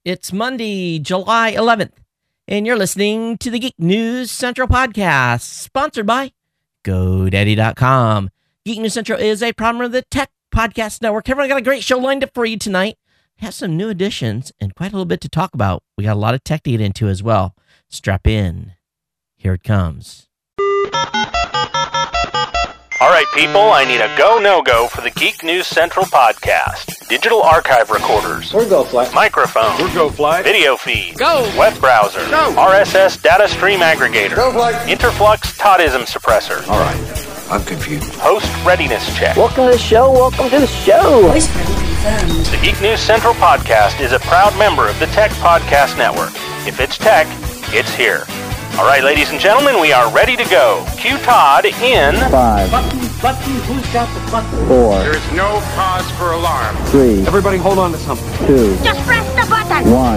It's Monday, July 11th, and you're listening to the Geek News Central podcast, sponsored by GoDaddy.com. Geek News Central is a proud member of the Tech Podcast Network. Everyone got a great show lined up for you tonight. Has some new additions and quite a little bit to talk about. We got a lot of tech to get into as well. Strap in. Here it comes. All right, people, I need a go, no-go for the Geek News Central podcast. Digital archive recorders. We're GoFly. Microphone. We're GoFly. Video feed. Go. Web browser. Go. RSS data stream aggregator. GoFly. Interflux Toddism suppressor. All right, I'm confused. Host readiness check. Welcome to the show. Welcome to the show. Voice ready confirmed. The Geek News Central podcast is a proud member of the Tech Podcast Network. If it's tech, it's here. All right, ladies and gentlemen, we are ready to go. Cue Todd in 5, Button, who's got the button? 4, There is no cause for alarm. 3, Everybody hold on to something. 2, Just press the button. 1.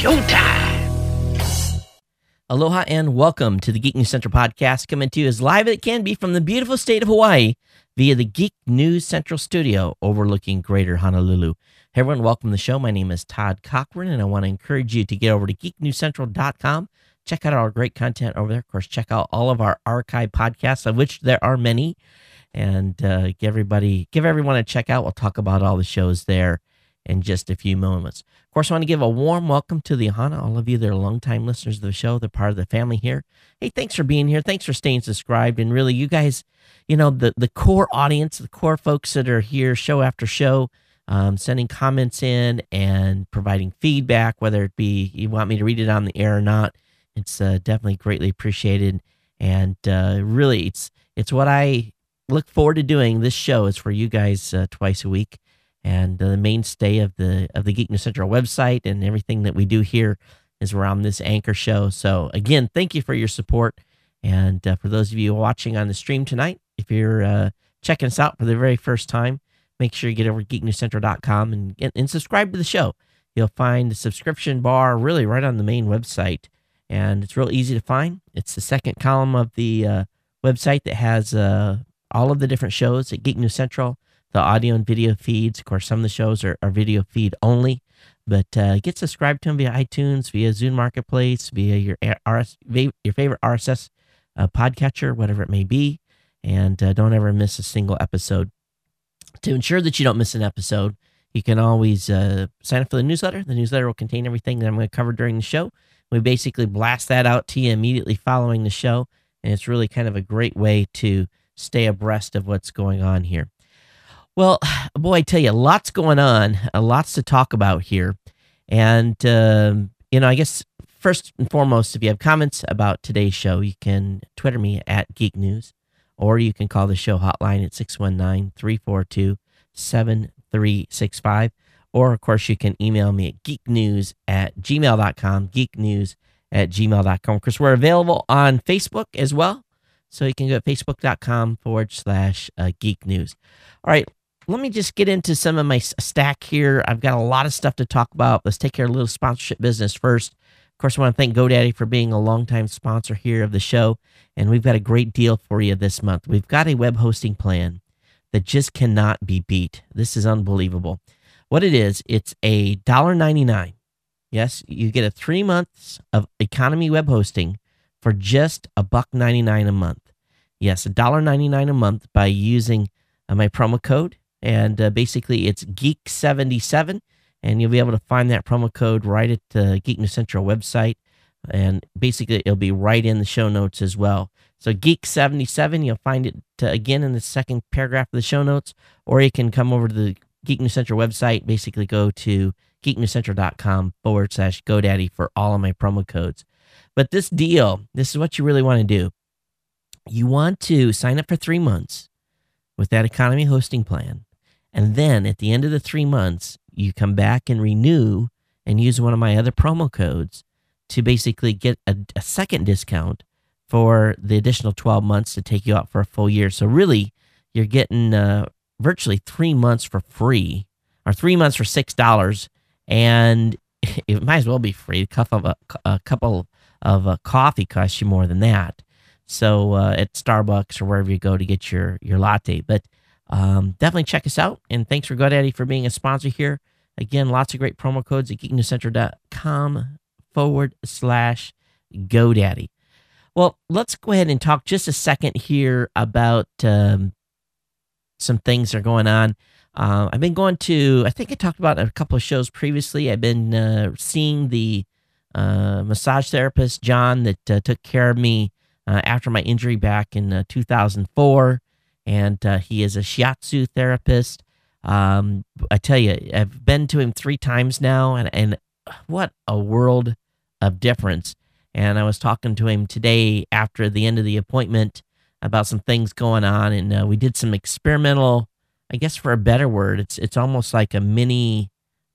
Aloha and welcome to the Geek News Central podcast, coming to you as live as it can be from the beautiful state of Hawaii via the Geek News Central studio overlooking Greater Honolulu. Hey everyone, welcome to the show. My name is Todd Cochran, and I want to encourage you to get over to geeknewscentral.com. Check out our great content over there. Of course, check out all of our archive podcasts, of which there are many, and give everyone a check out. We'll talk about all the shows there in just a few moments. Of course, I want to give a warm welcome to the Ohana, all of you that are longtime listeners of the show. They're part of the family here. Hey, thanks for being here. Thanks for staying subscribed. And really, you guys, you know, the core audience, the core folks that are here show after show, sending comments in and providing feedback, whether it be you want me to read it on the air or not. It's definitely greatly appreciated. And really, it's what I look forward to doing. This show is for you guys twice a week. And the mainstay of the Geek News Central website and everything that we do here is around this anchor show. So again, thank you for your support. And for those of you watching on the stream tonight, if you're checking us out for the very first time, make sure you get over to geeknewscentral.com and subscribe to the show. You'll find the subscription bar really right on the main website. And it's real easy to find. It's the second column of the website that has all of the different shows at Geek News Central, the audio and video feeds. Of course, some of the shows are video feed only, but get subscribed to them via iTunes, via Zune Marketplace, via your favorite RSS podcatcher, whatever it may be, and don't ever miss a single episode. To ensure that you don't miss an episode, you can always sign up for the newsletter. The newsletter will contain everything that I'm going to cover during the show. We basically blast that out to you immediately following the show, and it's really kind of a great way to stay abreast of what's going on here. Well, boy, I tell you, lots going on, lots to talk about here. And, I guess first and foremost, if you have comments about today's show, you can Twitter me at Geek News, or you can call the show hotline at 619-342-7365. Or, of course, you can email me at geeknews@gmail.com, geeknews@gmail.com. Of course, we're available on Facebook as well. So you can go to facebook.com/Geek News. All right, let me just get into some of my stack here. I've got a lot of stuff to talk about. Let's take care of a little sponsorship business first. Of course, I want to thank GoDaddy for being a longtime sponsor here of the show. And we've got a great deal for you this month. We've got a web hosting plan that just cannot be beat. This is unbelievable. What it is, it's a $1.99. Yes, you get a 3 months of economy web hosting for just $1.99 a month. Yes, $1.99 a month by using my promo code. And basically, it's Geek77. And you'll be able to find that promo code right at the Geek News Central website. And basically, it'll be right in the show notes as well. So Geek77, you'll find it again in the second paragraph of the show notes. Or you can come over to the Geek News Central website, basically go to geeknewscentral.com/GoDaddy for all of my promo codes. But this deal, this is what you really want to do. You want to sign up for 3 months with that economy hosting plan. And then at the end of the 3 months, you come back and renew and use one of my other promo codes to basically get a second discount for the additional 12 months to take you out for a full year. So really, you're getting virtually 3 months for free, or 3 months for $6, and it might as well be free. A cup of coffee costs you more than that. So at Starbucks or wherever you go to get your latte. But definitely check us out. And thanks for GoDaddy for being a sponsor here. Again, lots of great promo codes at geeknewscentral.com/GoDaddy. Well, let's go ahead and talk just a second here about some things that are going on. I've been going to, I think I talked about a couple of shows previously. I've been seeing the massage therapist, John, that took care of me after my injury back in 2004. And he is a shiatsu therapist. I tell you, I've been to him 3 times now, and what a world of difference. And I was talking to him today after the end of the appointment about some things going on, and we did some experimental, I guess for a better word, it's almost like a mini,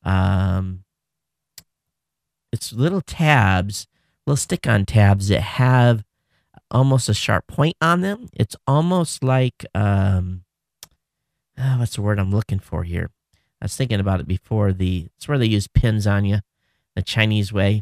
it's little tabs, little stick-on tabs that have almost a sharp point on them. It's almost like, what's the word I'm looking for here? I was thinking about it before. It's where they use pins on you, the Chinese way.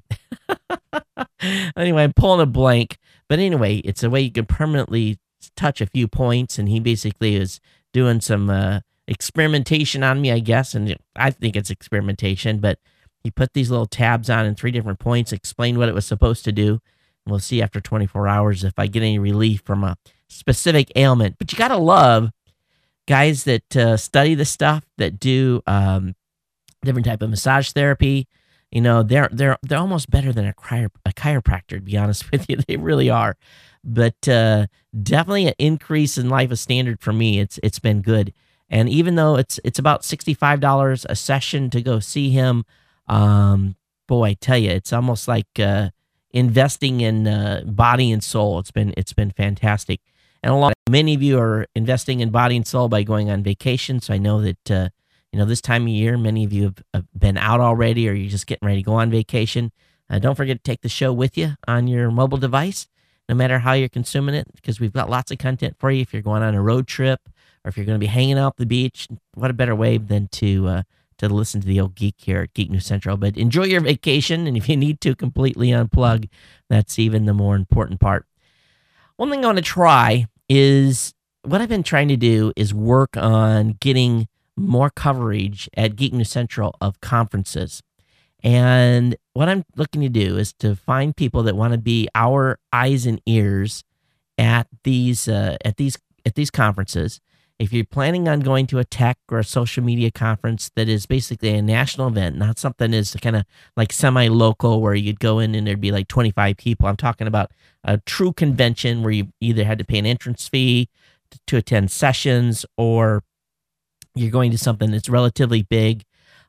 Anyway, I'm pulling a blank. But anyway, it's a way you can permanently touch a few points, and he basically is doing some experimentation on me, I guess, and I think it's experimentation, but he put these little tabs on in 3 different points, explained what it was supposed to do, and we'll see after 24 hours if I get any relief from a specific ailment. But you got to love guys that study the stuff, that do different type of massage therapy. You know, they're almost better than a chiropractor, to be honest with you. They really are. But definitely an increase in life of standard for me. It's been good. And even though it's about $65 a session to go see him, boy, I tell you, it's almost like investing in body and soul. It's been fantastic. And many of you are investing in body and soul by going on vacation. So I know that this time of year, many of you have been out already, or you're just getting ready to go on vacation. Don't forget to take the show with you on your mobile device, no matter how you're consuming it, because we've got lots of content for you if you're going on a road trip, or if you're going to be hanging out at the beach. What a better way than to listen to the old geek here at Geek News Central. But enjoy your vacation, and if you need to completely unplug, that's even the more important part. One thing I want to try is, what I've been trying to do is work on getting more coverage at Geek News Central of conferences. And what I'm looking to do is to find people that want to be our eyes and ears at these conferences. If you're planning on going to a tech or a social media conference that is basically a national event, not something that's kind of like semi-local where you'd go in and there'd be like 25 people. I'm talking about a true convention where you either had to pay an entrance fee to attend sessions, or you're going to something that's relatively big.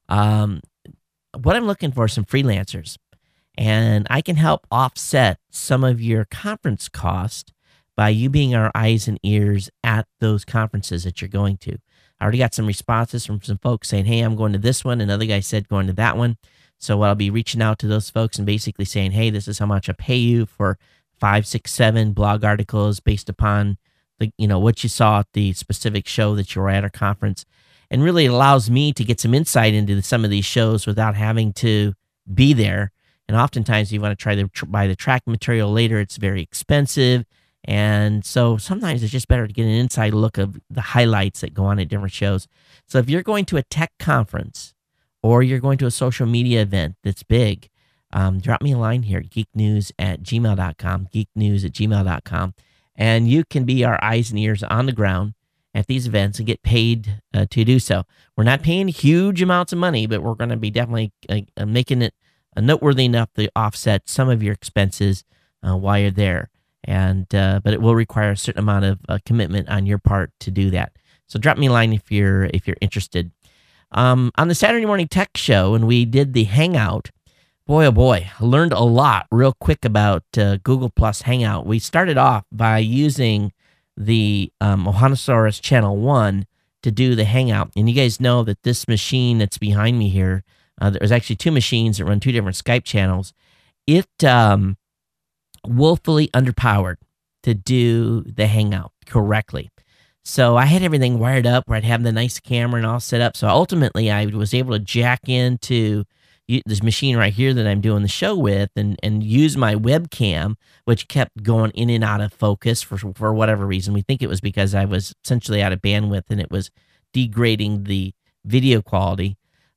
What I'm looking for is some freelancers, and I can help offset some of your conference cost by you being our eyes and ears at those conferences that you're going to. I already got some responses from some folks saying, hey, I'm going to this one. Another guy said going to that one. So I'll be reaching out to those folks and basically saying, hey, this is how much I pay you for 5, 6, 7 blog articles based upon what you saw at the specific show that you were at or conference. And really it allows me to get some insight into some of these shows without having to be there. And oftentimes you want to try to buy the track material later. It's very expensive. And so sometimes it's just better to get an inside look of the highlights that go on at different shows. So if you're going to a tech conference, or you're going to a social media event that's big, drop me a line here, geeknews@gmail.com, geeknews@gmail.com. And you can be our eyes and ears on the ground at these events and get paid to do so. We're not paying huge amounts of money, but we're going to be definitely making it noteworthy enough to offset some of your expenses while you're there. And but it will require a certain amount of commitment on your part to do that. So drop me a line if you're interested. On the Saturday Morning Tech Show, when we did the Hangout, boy, oh boy, I learned a lot real quick about Google Plus Hangout. We started off by using the Ohanasaurus Channel 1 to do the Hangout. And you guys know that this machine that's behind me here, there's actually 2 machines that run 2 different Skype channels. It woefully underpowered to do the Hangout correctly. So I had everything wired up where I'd have the nice camera and all set up. So ultimately I was able to jack into this machine right here that I'm doing the show with and use my webcam, which kept going in and out of focus for whatever reason. We think it was because I was essentially out of bandwidth and it was degrading the video quality.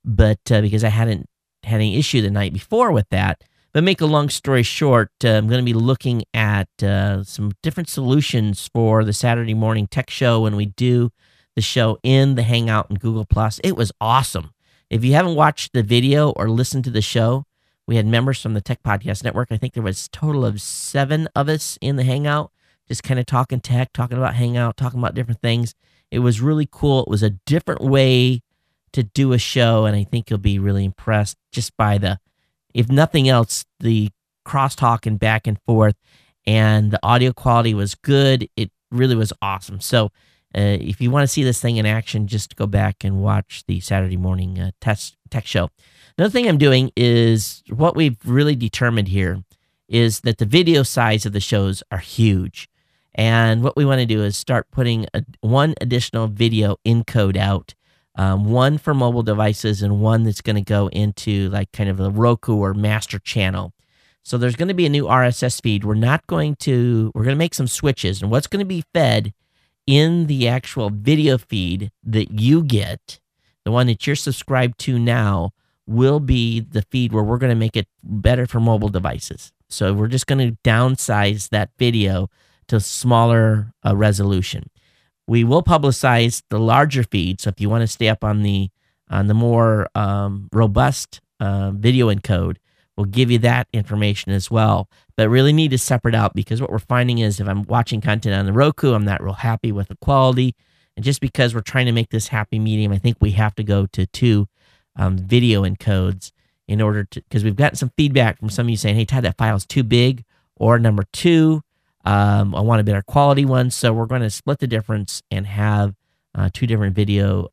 but because I hadn't had any issue the night before with that. But make a long story short, I'm going to be looking at some different solutions for the Saturday morning tech show when we do the show in the Hangout and Google+. It was awesome. If you haven't watched the video or listened to the show, we had members from the Tech Podcast Network. I think there was a total of 7 of us in the Hangout, just kind of talking tech, talking about Hangout, talking about different things. It was really cool. It was a different way to do a show, and I think you'll be really impressed just by the, if nothing else, the crosstalk and back and forth, and the audio quality was good. It really was awesome. So if you want to see this thing in action, just go back and watch the Saturday morning tech show. Another thing I'm doing is what we've really determined here is that the video size of the shows are huge. And what we want to do is start putting one additional video encode out, one for mobile devices and one that's going to go into like kind of the Roku or master channel. So there's going to be a new RSS feed. We're going to make some switches, and what's going to be fed in the actual video feed that you get, the one that you're subscribed to now, will be the feed where we're going to make it better for mobile devices. So we're just going to downsize that video to smaller resolution. We will publicize the larger feed, so if you want to stay up on the more robust video encode, we'll give you that information as well. But really need to separate out, because what we're finding is if I'm watching content on the Roku, I'm not real happy with the quality. And just because we're trying to make this happy medium, I think we have to go to 2 video encodes in order to, because we've gotten some feedback from some of you saying, hey, Todd, that file is too big, or number 2, I want a better quality one. So we're going to split the difference and have 2 different video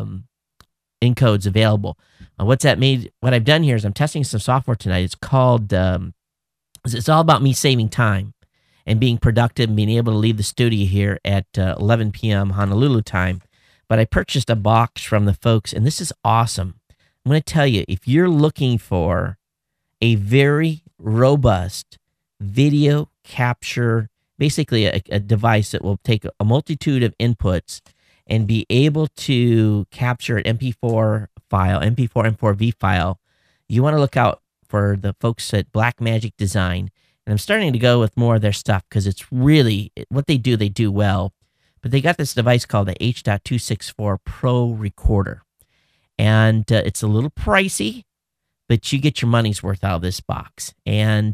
encodes available. What I've done here is I'm testing some software tonight. It's called, it's all about me saving time and being productive and being able to leave the studio here at 11 p.m. Honolulu time. But I purchased a box from the folks, and this is awesome. I'm going to tell you, if you're looking for a very robust video capture, basically a device that will take a multitude of inputs and be able to capture an MP4 file, MP4 M4V file, you want to look out for the folks at Blackmagic Design. And I'm starting to go with more of their stuff because it's really, what they do well. But they got this device called the H.264 Pro Recorder. And it's a little pricey, but you get your money's worth out of this box. And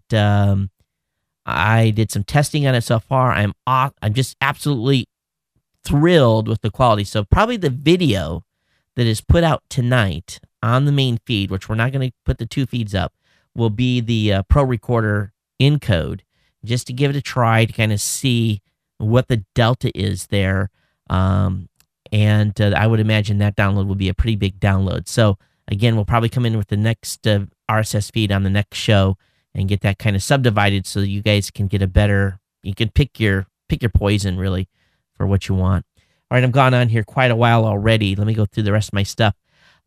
I did some testing on it so far. I'm just absolutely thrilled with the quality. So probably the video that is put out tonight on the main feed, which we're not going to put the 2 feeds up, will be the Pro Recorder encode, just to give it a try to kind of see what the delta is there. And I would imagine that download will be a pretty big download. So again, we'll probably come in with the next RSS feed on the next show and get that kind of subdivided so that you guys can get a better, you can pick your poison really for what you want. All right, I've gone on here quite a while already. Let me go through the rest of my stuff.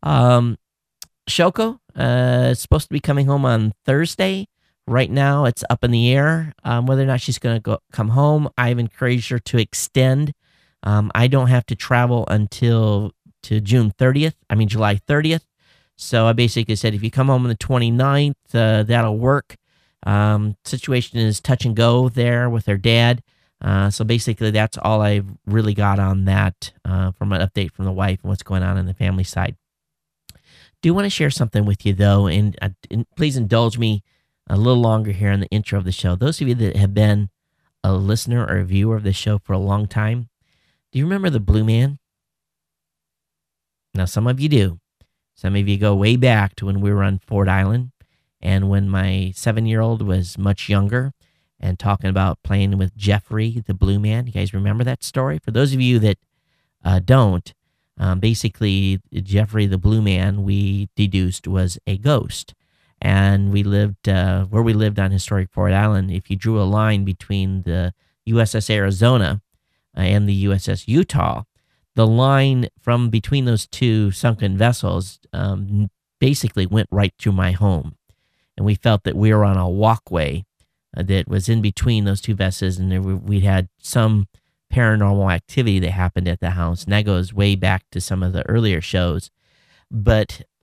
Shoko is supposed to be coming home on Thursday. Right now, it's up in the air whether or not she's going to come home. I've encouraged her to extend. I don't have to travel until July 30th. So I basically said, if you come home on the 29th, that'll work. Situation is touch and go there with her dad. So basically, that's all I've really got on that from an update from the wife and what's going on the family side. Do want to share something with you, though, and please indulge me a little longer here in the intro of the show. Those of you that have been a listener or a viewer of the show for a long time, do you remember the Blue Man? Now, some of you do. Some of you go way back to when we were on Ford Island and when my 7-year-old was much younger and talking about playing with Jeffrey, the Blue Man. You guys remember that story? For those of you that don't, basically, Jeffrey, the Blue Man, we deduced was a ghost. And we lived, where we lived on historic Ford Island, if you drew a line between the USS Arizona and the USS Utah, the line from between those 2 sunken vessels basically went right through my home. And we felt that we were on a walkway that was in between those 2 vessels, and we had some paranormal activity that happened at the house. And that goes way back to some of the earlier shows. But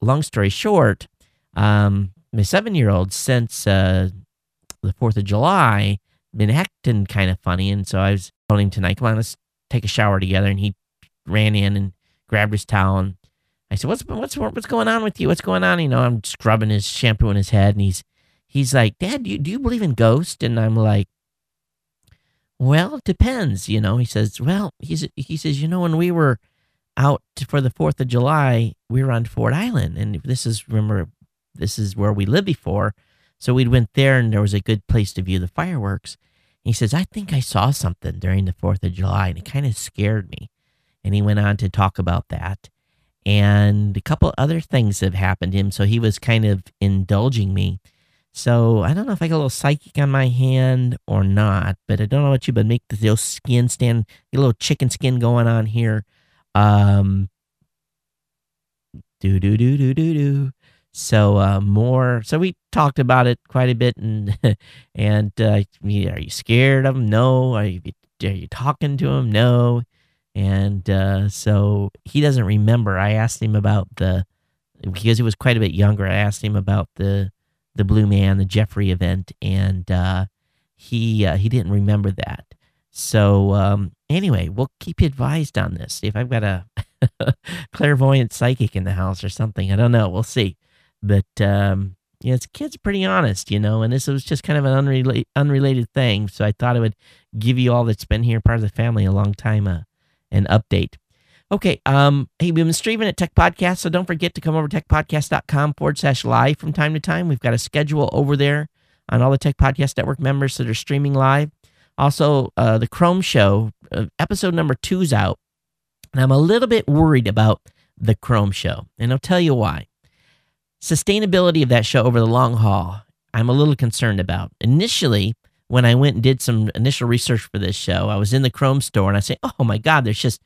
long story short, my 7-year-old, since the 4th of July, been acting kind of funny. And so I was telling him tonight, come on, let's take a shower together. And he ran in and grabbed his towel. And I said, what's going on with you? What's going on? I'm scrubbing his shampoo in his head. And he's like, Dad, do you believe in ghosts? And I'm like, well, it depends. He says, well, he says, when we were out for the 4th of July, we were on Ford Island. And this is where we lived before. So we went there and there was a good place to view the fireworks. And he says, I think I saw something during the 4th of July and it kind of scared me. And he went on to talk about that. And a couple other things have happened to him. So he was kind of indulging me. So I don't know if I got a little psychic on my hand or not, but I don't know about you, but make the little skin stand, get a little chicken skin going on here. So we talked about it quite a bit, and are you scared of him? No. Are you talking to him? No. And so he doesn't remember. I asked him about because he was quite a bit younger. I asked him about the Blue Man, the Jeffrey event, and he didn't remember that. So anyway, we'll keep you advised on this. See if I've got a clairvoyant psychic in the house or something. I don't know. We'll see. But this kid's pretty honest, and this was just kind of an unrelated thing. So I thought I would give you all that's been here, part of the family, a long time, an update. Okay. Hey, we've been streaming at Tech Podcast, so don't forget to come over to techpodcast.com/live from time to time. We've got a schedule over there on all the Tech Podcast Network members that are streaming live. Also, the Chrome Show, episode number 2 is out, and I'm a little bit worried about the Chrome Show, and I'll tell you why. Sustainability of that show over the long haul, I'm a little concerned about. Initially, when I went and did some initial research for this show, I was in the Chrome store, and I say, oh my God, there's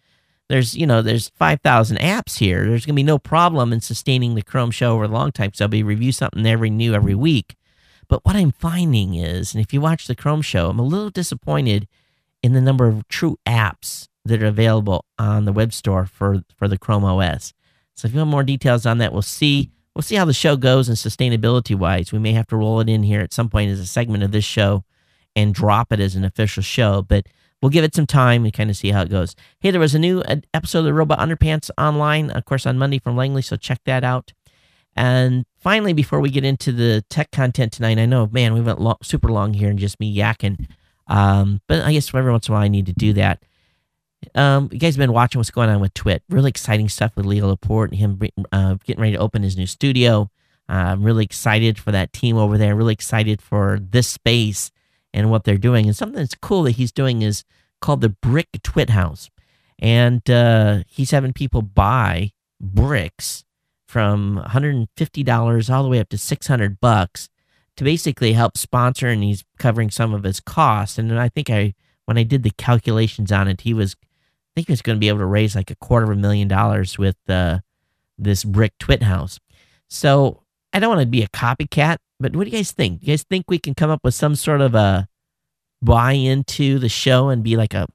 5,000 apps here. There's going to be no problem in sustaining the Chrome Show over a long time, so I'll be review something every week. But what I'm finding is, and if you watch the Chrome Show, I'm a little disappointed in the number of true apps that are available on the web store for the Chrome OS. So if you want more details on that, we'll see how the show goes and sustainability-wise. We may have to roll it in here at some point as a segment of this show and drop it as an official show, but we'll give it some time and kind of see how it goes. Hey, there was a new episode of the Robot Underpants online, of course, on Monday from Langley, so check that out. And finally, before we get into the tech content tonight, I know, man, we went super long here and just me yakking, but I guess every once in a while I need to do that. You guys have been watching what's going on with Twit. Really exciting stuff with Leo Laporte and him getting ready to open his new studio. I'm really excited for that team over there. Really excited for this space and what they're doing. And something that's cool that he's doing is called the Brick Twit House. And he's having people buy bricks from $150 all the way up to $600 to basically help sponsor, and he's covering some of his costs. And then I think when I did the calculations on it, he was going to be able to raise like $250,000 with this Brick Twit House. So I don't want to be a copycat, but what do you guys think? Do you guys think we can come up with some sort of a buy into the show and be like I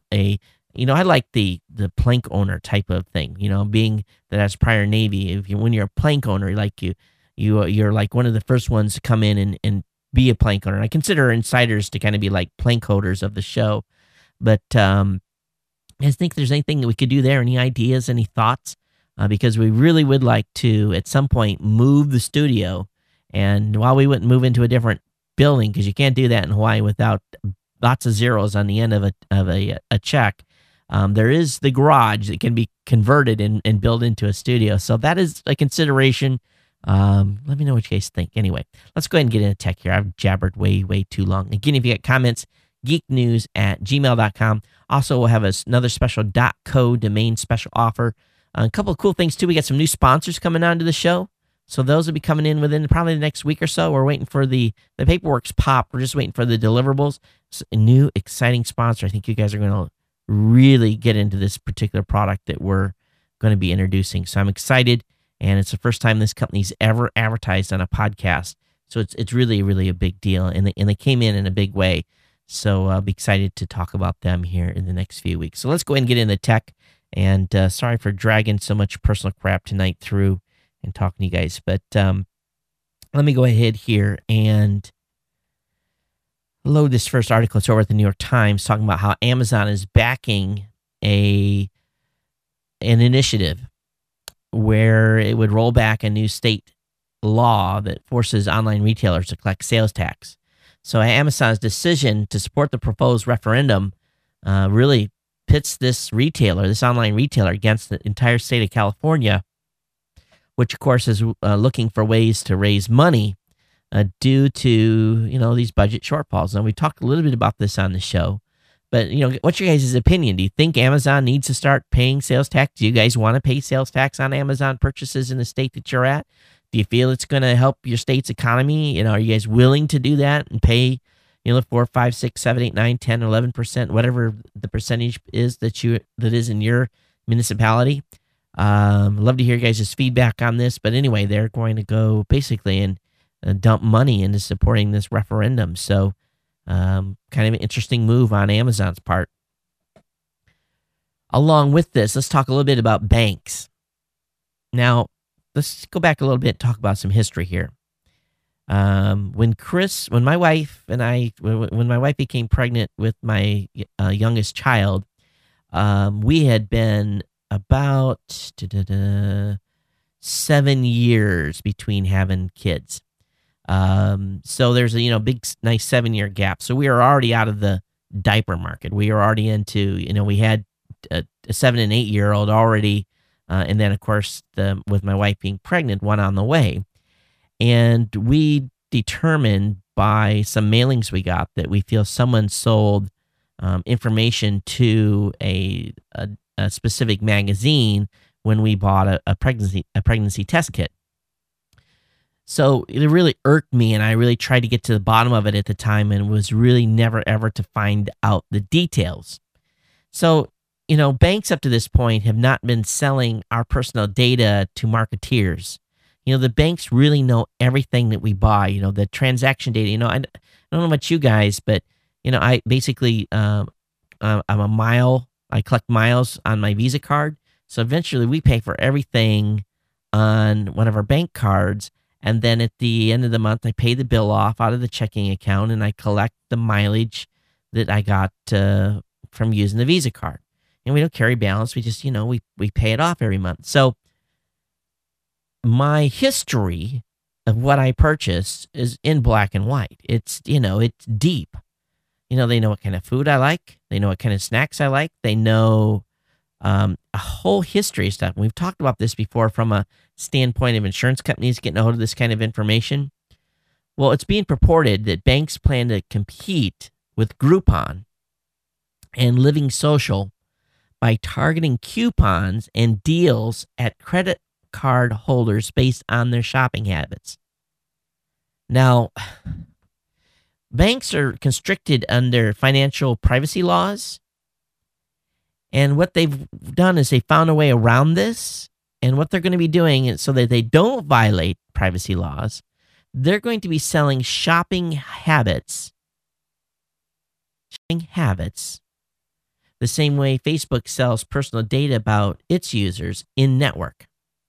like the plank owner type of thing, being that as prior Navy, when you're a plank owner, you're like one of the first ones to come in and be a plank owner. I consider insiders to kind of be like plank holders of the show, but I just think there's anything that we could do there. Any ideas, any thoughts? Because we really would like to, at some point, move the studio. And while we wouldn't move into a different building, because you can't do that in Hawaii without lots of zeros on the end of a check, there is the garage that can be converted and built into a studio. So that is a consideration. Let me know what you guys think. Anyway, let's go ahead and get into tech here. I've jabbered way, way too long. Again, if you got comments, geeknews@gmail.com. Also, we'll have another special .co domain special offer. A couple of cool things, too. We got some new sponsors coming on to the show. So those will be coming in within probably the next week or so. We're waiting for the paperwork's popped. We're just waiting for the deliverables. It's a new, exciting sponsor. I think you guys are going to really get into this particular product that we're going to be introducing. So I'm excited, and it's the first time this company's ever advertised on a podcast. So it's really, really a big deal, and they came in a big way. So I'll be excited to talk about them here in the next few weeks. So let's go ahead and get into tech. And sorry for dragging so much personal crap tonight through. and talking to you guys. But let me go ahead here and load this first article. It's over at the New York Times talking about how Amazon is backing an initiative where it would roll back a new state law that forces online retailers to collect sales tax. So Amazon's decision to support the proposed referendum really pits this online retailer, against the entire state of California, which of course is looking for ways to raise money due to these budget shortfalls. Now, we talked a little bit about this on the show, but what's your guys' opinion? Do you think Amazon needs to start paying sales tax? Do you guys want to pay sales tax on Amazon purchases in the state that you're at? Do you feel it's going to help your state's economy? Are you guys willing to do that and pay 4, 5, 6, 7, 8, 9, 10, 11%, whatever the percentage is that is in your municipality? Love to hear you guys' feedback on this. But anyway, they're going to go basically and dump money into supporting this referendum. So kind of an interesting move on Amazon's part. Along with this, let's talk a little bit about banks. Now, let's go back a little bit and talk about some history here. When my wife became pregnant with my youngest child, we had been about 7 years between having kids. So there's a big, nice 7-year gap. So we are already out of the diaper market. We are already into, we had a 7 and 8 year old already. And then of course with my wife being pregnant, one on the way. And we determined by some mailings we got that we feel someone sold information to a specific magazine when we bought a pregnancy test kit. So it really irked me, and I really tried to get to the bottom of it at the time, and was really never ever to find out the details. So banks up to this point have not been selling our personal data to marketeers. The banks really know everything that we buy, the transaction data. I don't know about you guys, but, I basically, I collect miles on my Visa card. So eventually we pay for everything on one of our bank cards. And then at the end of the month, I pay the bill off out of the checking account, and I collect the mileage that I got from using the Visa card. And we don't carry balance. We just, we pay it off every month. So my history of what I purchased is in black and white. It's, it's deep. They know what kind of food I like. They know what kind of snacks I like. They know a whole history of stuff. And we've talked about this before from a standpoint of insurance companies getting a hold of this kind of information. Well, it's being purported that banks plan to compete with Groupon and Living Social by targeting coupons and deals at credit card holders based on their shopping habits. Now, banks are constricted under financial privacy laws, and what they've done is they found a way around this. And what they're going to be doing is, so that they don't violate privacy laws, they're going to be selling shopping habits the same way Facebook sells personal data about its users in network.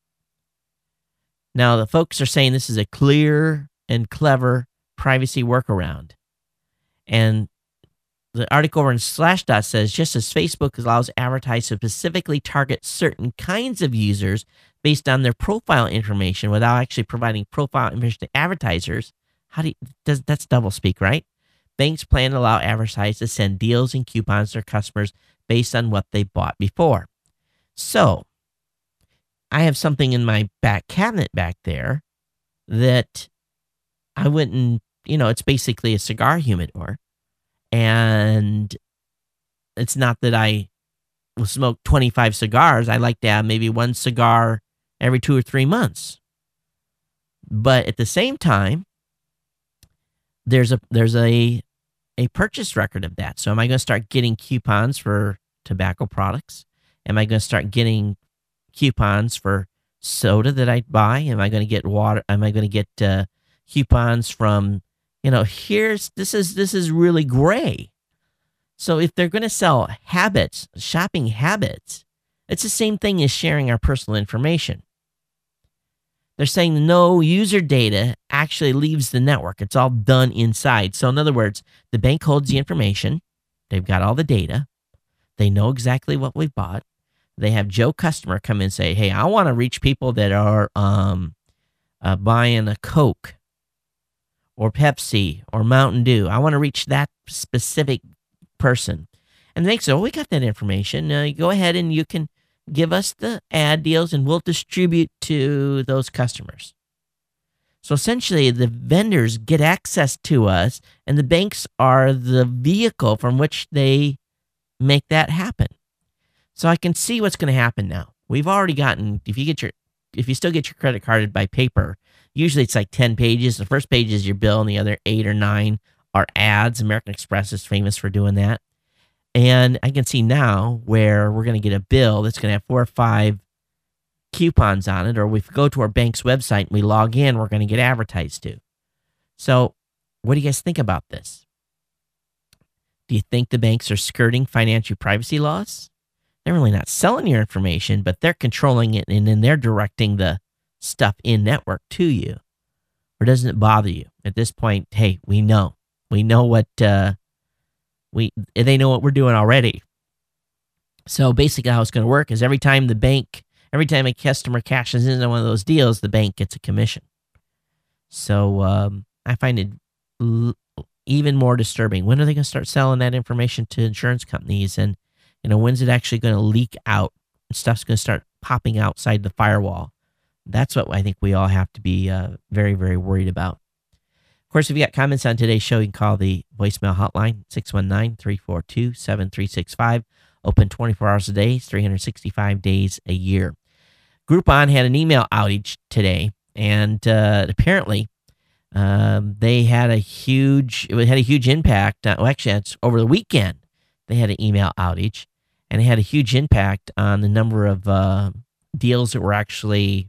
Now, the folks are saying this is a clear and clever privacy workaround. And the article over in Slashdot says, just as Facebook allows advertisers to specifically target certain kinds of users based on their profile information without actually providing profile information to advertisers, that's doublespeak, right? Banks plan to allow advertisers to send deals and coupons to their customers based on what they bought before. So, I have something in my back cabinet back there that I wouldn't, it's basically a cigar humidor. And it's not that I will smoke 25 cigars. I like to have maybe one cigar every 2 or 3 months. But at the same time, there's a purchase record of that. So am I going to start getting coupons for tobacco products? Am I going to start getting coupons for soda that I buy? Am I going to get water? Am I going to get coupons from, this is really gray. So if they're going to sell habits, shopping habits, it's the same thing as sharing our personal information. They're saying no user data actually leaves the network. It's all done inside. So in other words, the bank holds the information. They've got all the data. They know exactly what we've bought. They have Joe customer come in and say, hey, I want to reach people that are buying a Coke or Pepsi or Mountain Dew. I want to reach that specific person. And the bank says, oh, we got that information. Go ahead and you can give us the ad deals and we'll distribute to those customers. So essentially, the vendors get access to us, and the banks are the vehicle from which they make that happen. So I can see what's going to happen now. We've already gotten, if you still get your credit carded by paper, usually it's like 10 pages. The first page is your bill, and the other 8 or 9 are ads. American Express is famous for doing that. And I can see now where we're going to get a bill that's going to have 4 or 5 coupons on it, or we go to our bank's website and we log in, we're going to get advertised to. So what do you guys think about this? Do you think the banks are skirting financial privacy laws? They're really not selling your information, but they're controlling it, and then they're directing the stuff in network to you. Or doesn't it bother you? At this point, hey, we know what they know what we're doing already. So basically how it's going to work is every time a customer cashes into one of those deals, the bank gets a commission. So I find it even more disturbing. When are they going to start selling that information to insurance companies? And, when's it actually going to leak out? Stuff's going to start popping outside the firewall. That's what I think we all have to be very, very worried about. Of course, if you got comments on today's show, you can call the voicemail hotline, 619-342-7365. Open 24 hours a day, 365 days a year. Groupon had an email outage today, and apparently they had a huge impact. Actually, it's over the weekend. They had an email outage, and it had a huge impact on the number of deals that were actually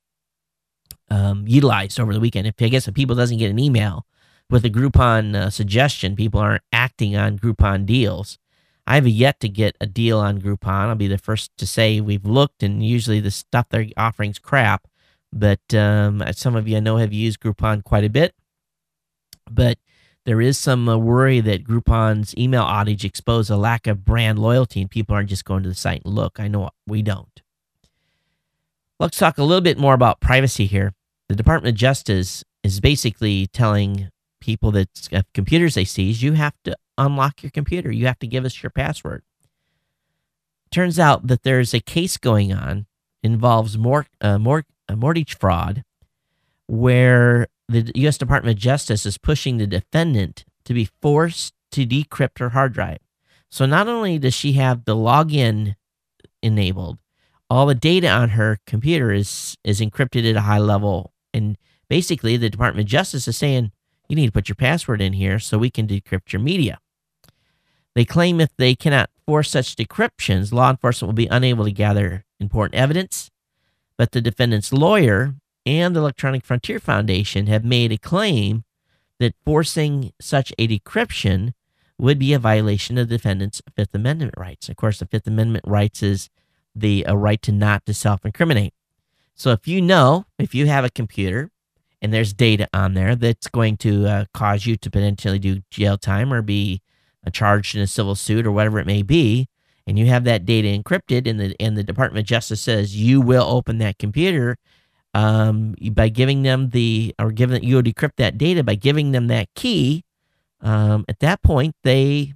utilized over the weekend. If people doesn't get an email with a Groupon suggestion, people aren't acting on Groupon deals. I have yet to get a deal on Groupon. I'll be the first to say we've looked, and usually the stuff they're offering is crap. But some of you I know have used Groupon quite a bit. But there is some worry that Groupon's email outage exposed a lack of brand loyalty, and people aren't just going to the site and look. I know we don't. Let's talk a little bit more about privacy here. The Department of Justice is basically telling people that computers they seize, you have to unlock your computer. You have to give us your password. Turns out that there's a case going on, involves mortgage fraud, where the U.S. Department of Justice is pushing the defendant to be forced to decrypt her hard drive. So not only does she have the login enabled, all the data on her computer is encrypted at a high level. And basically, the Department of Justice is saying, you need to put your password in here so we can decrypt your media. They claim if they cannot force such decryptions, law enforcement will be unable to gather important evidence. But the defendant's lawyer and the Electronic Frontier Foundation have made a claim that forcing such a decryption would be a violation of the defendant's Fifth Amendment rights. Of course, the Fifth Amendment rights is the right to not to self-incriminate. So if you have a computer and there's data on there that's going to cause you to potentially do jail time or be charged in a civil suit or whatever it may be, and you have that data encrypted, and the Department of Justice says you will open that computer by giving them you'll decrypt that data by giving them that key. At that point, you've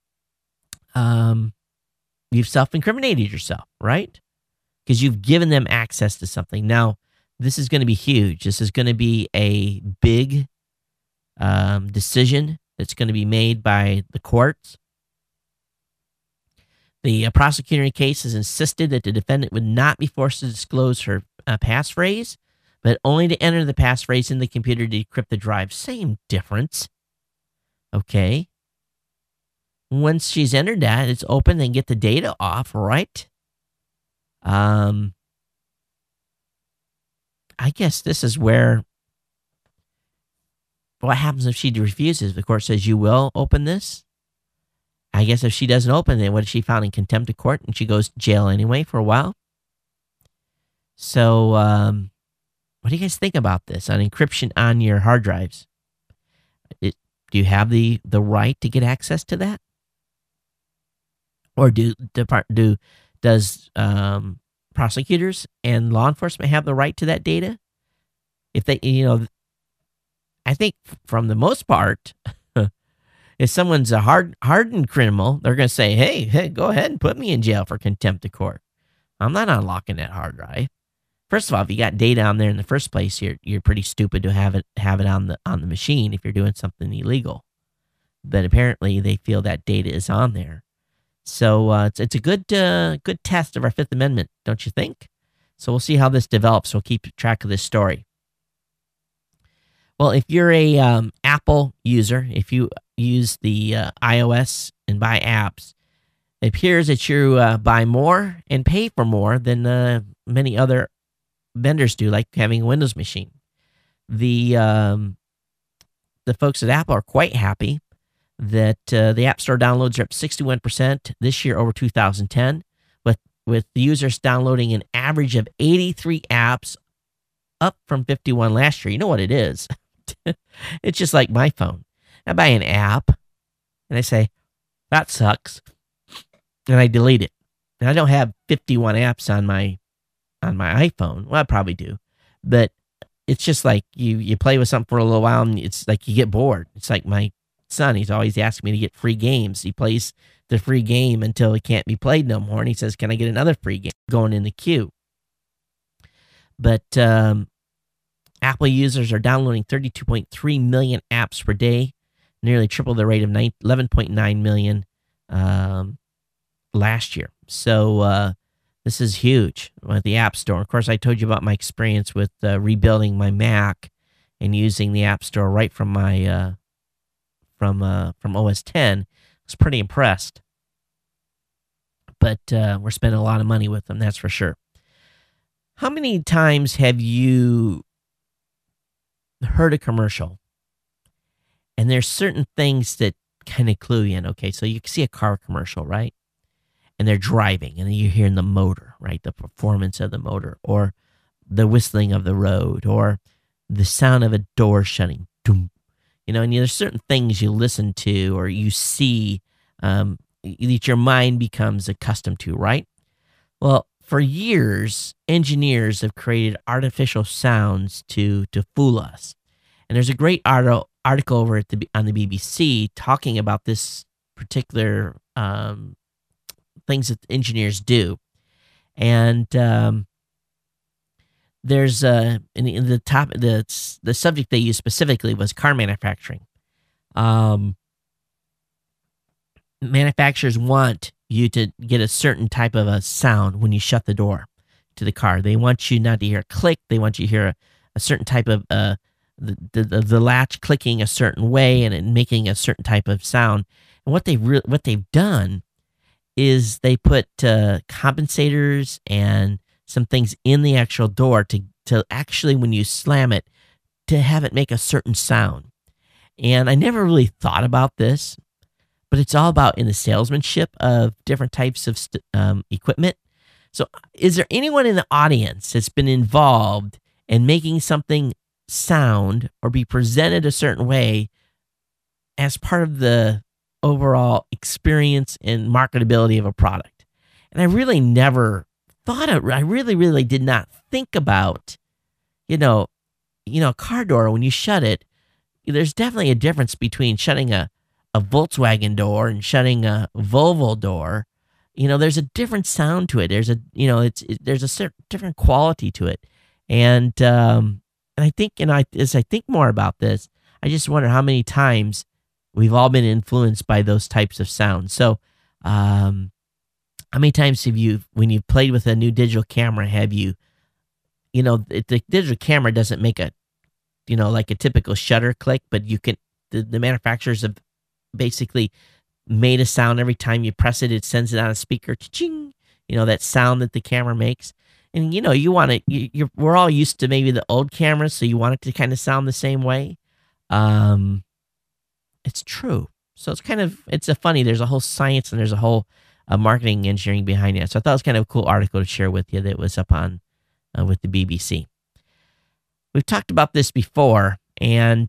self-incriminated yourself, right? Because you've given them access to something. Now, this is going to be huge. This is going to be a big decision that's going to be made by the courts. The prosecutor in the case has insisted that the defendant would not be forced to disclose her passphrase, but only to enter the passphrase in the computer to decrypt the drive. Same difference. Okay. Once she's entered that, it's open, then get the data off, right? I guess this is where what happens if she refuses. The court says you will open this. I guess if she doesn't open it, what if she found in contempt of court and she goes to jail anyway for a while? So What do you guys think about this on encryption on your hard drives? Do you have the right to get access to that? Or does prosecutors and law enforcement have the right to that data? If they, I think from the most part, if someone's a hardened criminal, they're going to say, hey, go ahead and put me in jail for contempt of court. I'm not unlocking that hard drive. First of all, if you got data on there in the first place, you're pretty stupid to have it on the machine if you're doing something illegal. But apparently, they feel that data is on there. So it's a good test of our Fifth Amendment, don't you think? So we'll see how this develops. We'll keep track of this story. Well, if you're a Apple user, if you use the iOS and buy apps, it appears that you buy more and pay for more than many other vendors do, like having a Windows machine. The folks at Apple are quite happy that the App Store downloads are up 61% this year over 2010, with the users downloading an average of 83 apps, up from 51 last year. You know what it is? It's just like my phone. I buy an app, and I say, that sucks, and I delete it. And I don't have 51 apps on my iPhone. Well, I probably do, but it's just like you play with something for a little while, and it's like you get bored. It's like my son, he's always asking me to get free games. He plays the free game until it can't be played no more, and he says, can I get another free game? Going in the queue. But Apple users are downloading 32.3 million apps per day, nearly triple the rate of 11.9 million last year. So this is huge with the App Store. Of course, I told you about my experience with rebuilding my Mac and using the App Store right from my from OS 10. I was pretty impressed. But we're spending a lot of money with them, that's for sure. How many times have you heard a commercial and there's certain things that kind of clue you in? Okay, so you can see a car commercial, right? And they're driving, and then you're hearing the motor, right? The performance of the motor, or the whistling of the road, or the sound of a door shutting. Doom. And there's certain things you listen to or you see that your mind becomes accustomed to, right? Well, for years, engineers have created artificial sounds to fool us. And there's a great article over on the BBC talking about this particular things that engineers do. And there's in the top, the subject they used specifically was car manufacturing. Manufacturers want you to get a certain type of a sound when you shut the door to the car. They want you not to hear a click. They want you to hear a certain type of the latch clicking a certain way and it making a certain type of sound. And what they've done is they put compensators and some things in the actual door to actually, when you slam it, to have it make a certain sound. And I never really thought about this, but it's all about in the salesmanship of different types of equipment. So is there anyone in the audience that's been involved in making something sound or be presented a certain way as part of the overall experience and marketability of a product? And I really never thought of, I really did not think about, a car door, when you shut it, there's definitely a difference between shutting a Volkswagen door and shutting a Volvo door. There's a different sound to it. There's there's a certain different quality to it. And I think, as I think more about this, I just wonder how many times we've all been influenced by those types of sounds. So, how many times have you, when you've played with a new digital camera, have you, the digital camera doesn't make a, like a typical shutter click, but you can, the manufacturers have basically made a sound every time you press it. It sends it on a speaker, ching, that sound that the camera makes. And, you want it, we're all used to maybe the old cameras, so you want it to kind of sound the same way. It's true. So it's a funny, there's a whole science and there's a whole marketing engineering behind it. So I thought it was kind of a cool article to share with you that was up on with the BBC. we've talked about this before, and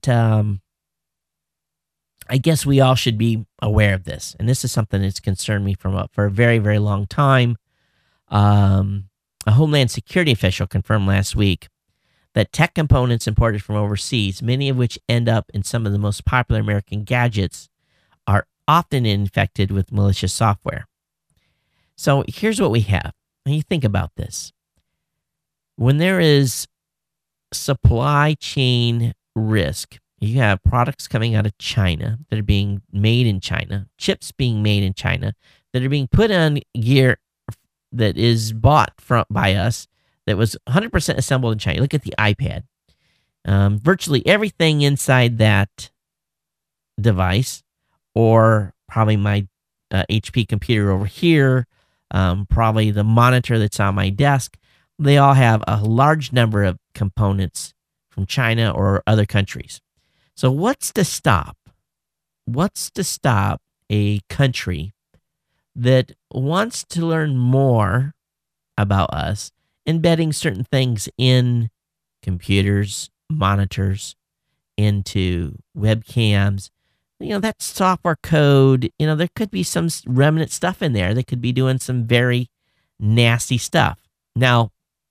I guess we all should be aware of this. And this is something that's concerned me for a very, very long time. A Homeland Security official confirmed last week that tech components imported from overseas, many of which end up in some of the most popular American gadgets, are often infected with malicious software. So here's what we have. When you think about this, when there is supply chain risk, you have products coming out of China that are being made in China, chips being made in China that are being put on gear that is bought by us that was 100% assembled in China. Look at the iPad. Virtually everything inside that device, or probably my HP computer over here, probably the monitor that's on my desk, they all have a large number of components from China or other countries. So what's to stop? What's to stop a country that wants to learn more about us embedding certain things in computers, monitors, into webcams? That software code, there could be some remnant stuff in there that could be doing some very nasty stuff. Now,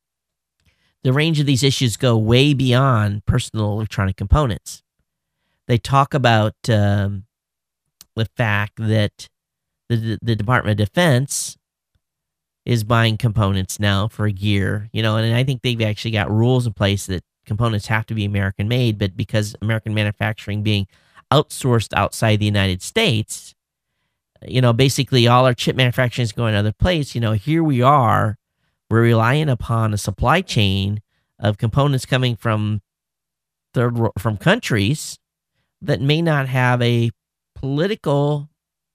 the range of these issues go way beyond personal electronic components. They talk about the fact that the Department of Defense is buying components now for gear, and I think they've actually got rules in place that components have to be American made, but because American manufacturing being outsourced outside the United States, basically all our chip manufacturing is going to other place. Here we are, we're relying upon a supply chain of components coming from countries that may not have a political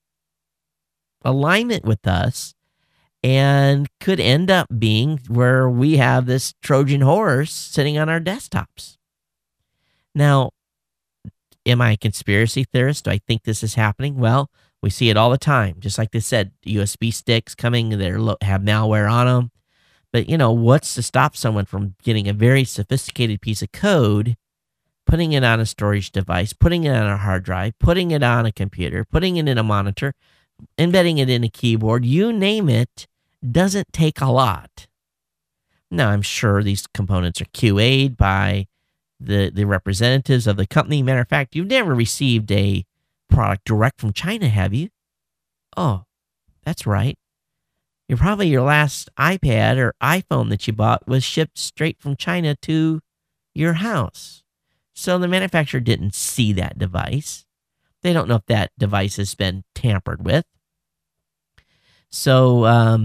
alignment with us and could end up being where we have this Trojan horse sitting on our desktops. Now, am I a conspiracy theorist? Do I think this is happening? Well, we see it all the time. Just like they said, USB sticks coming that have malware on them. But, what's to stop someone from getting a very sophisticated piece of code, putting it on a storage device, putting it on a hard drive, putting it on a computer, putting it in a monitor, embedding it in a keyboard, you name it, doesn't take a lot. Now, I'm sure these components are QA'd by the representatives of the company. Matter of fact, you've never received a product direct from China, have you? Oh, that's right. Your last iPad or iPhone that you bought was shipped straight from China to your house. So the manufacturer didn't see that device. They don't know if that device has been tampered with. So,